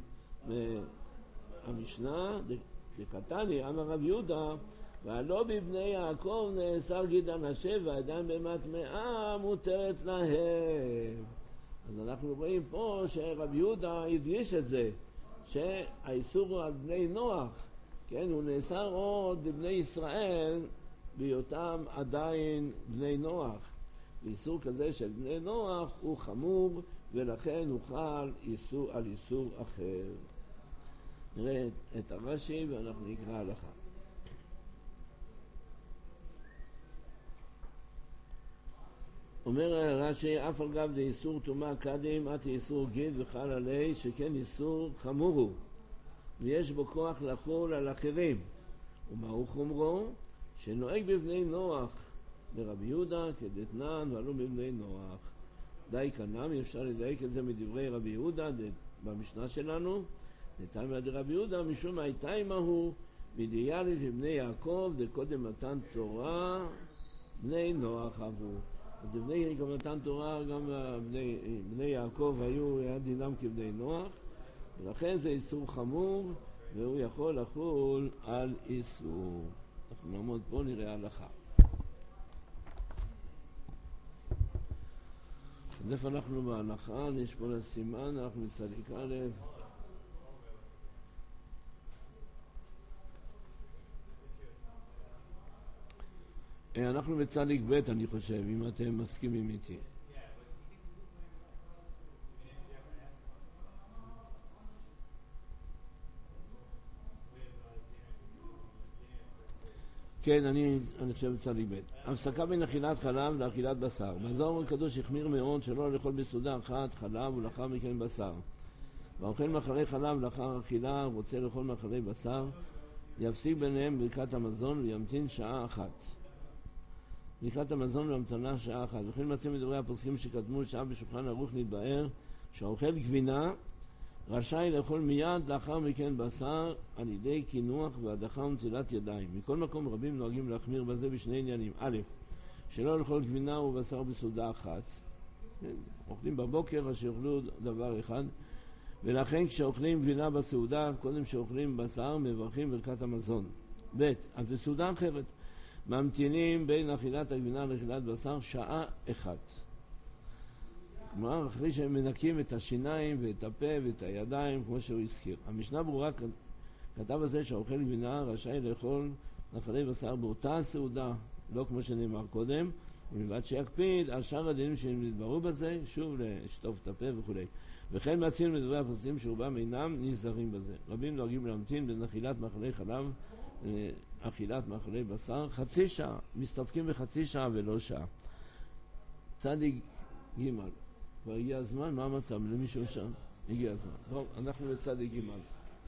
מהמשנה, דקתני, אמר רבי יהודה, והלא בבני יעקב נאסר גיד אנשי והידיים במטמאה מותרת להם. אז אנחנו רואים פה שרבי יהודה הדגיש את זה, שהאיסור הוא על בני נוח, כן, הוא נאסר עוד לבני ישראל בהיותם עדיין בני נוח. ואיסור כזה של בני נוח הוא חמור, ולכן הוא חל איסור על איסור אחר. נראה את הרש"י ואנחנו נקרא הלכה. אומר רש"י, אף על גב דאיסור טומאה קדים, עד איסור גיד וחל עלי, שכן איסור חמור הוא, ויש בו כוח לחול על אחרים. ומהו חומרו? שנוהג בבני נוח לרבי יהודה כדתנן ועלו בבני נוח. די כנם, אפשר לדייק את זה מדברי רבי יהודה במשנה שלנו. נתן דרבי יהודה משום הייתה עמהו מדיאלי לבני יעקב דקודם מתן תורה בני נוח אבו. אז בני גם מתן תורה, גם בני, בני יעקב היו, היה דינם כבני נוח, ולכן זה איסור חמור והוא יכול לחול על איסור. אנחנו נעמוד פה, נראה הלכה. אז איפה אנחנו בהלכה? יש פה לסימן, אנחנו מצדיק א'. אה, אנחנו בצדיק ב' אני חושב, אם אתם מסכימים איתי. כן, אני, אני חושב בצדיק ב'. הפסקה בין אכילת חלב לאכילת בשר. בזוהר הקדוש החמיר מאוד שלא לאכול בסעודה אחת חלב ולאחר מכן בשר. והאוכל מאכלי חלב לאחר אכילה רוצה לאכול מאכלי בשר, יפסיק ביניהם ברכת המזון וימתין שעה אחת. ברכת המזון והמתנה שעה אחת. וכן מצאים מדברי הפוסקים שקדמו שעה בשולחן ערוך נתבאר שהאוכל גבינה רשאי לאכול מיד לאחר מכן בשר על ידי קינוח והדחה ונטילת ידיים. מכל מקום רבים נוהגים להחמיר בזה בשני עניינים. א', שלא לאכול גבינה ובשר בסעודה אחת. אוכלים בבוקר אז שיאכלו דבר אחד. ולכן כשאוכלים גבינה בסעודה, קודם שאוכלים בשר, מברכים ברכת המזון. ב', אז זה סעודה אחרת. ממתינים בין אכילת הגבינה לאכילת בשר שעה אחת. כלומר, אחרי שהם מנקים את השיניים ואת הפה ואת הידיים, כמו שהוא הזכיר. המשנה ברורה כתב הזה שהאוכל גבינה רשאי לאכול מאכלי בשר באותה הסעודה, לא כמו שנאמר קודם, ובלבד שיקפיד על שאר הדינים שנתברו בזה, שוב לשטוף את הפה וכו'. וכן מציעים מדברי הפוסקים שרובם אינם נזהרים בזה. רבים נוהגים להמתין בין אכילת מאכלי חלב לאכילת מאכלי בשר חצי שעה, מסתפקים בחצי שעה ולא שעה. צדיק ג' כבר הגיע הזמן, מה המצב? למישהו שם? הגיע הזמן. טוב, אנחנו לצדיק ג'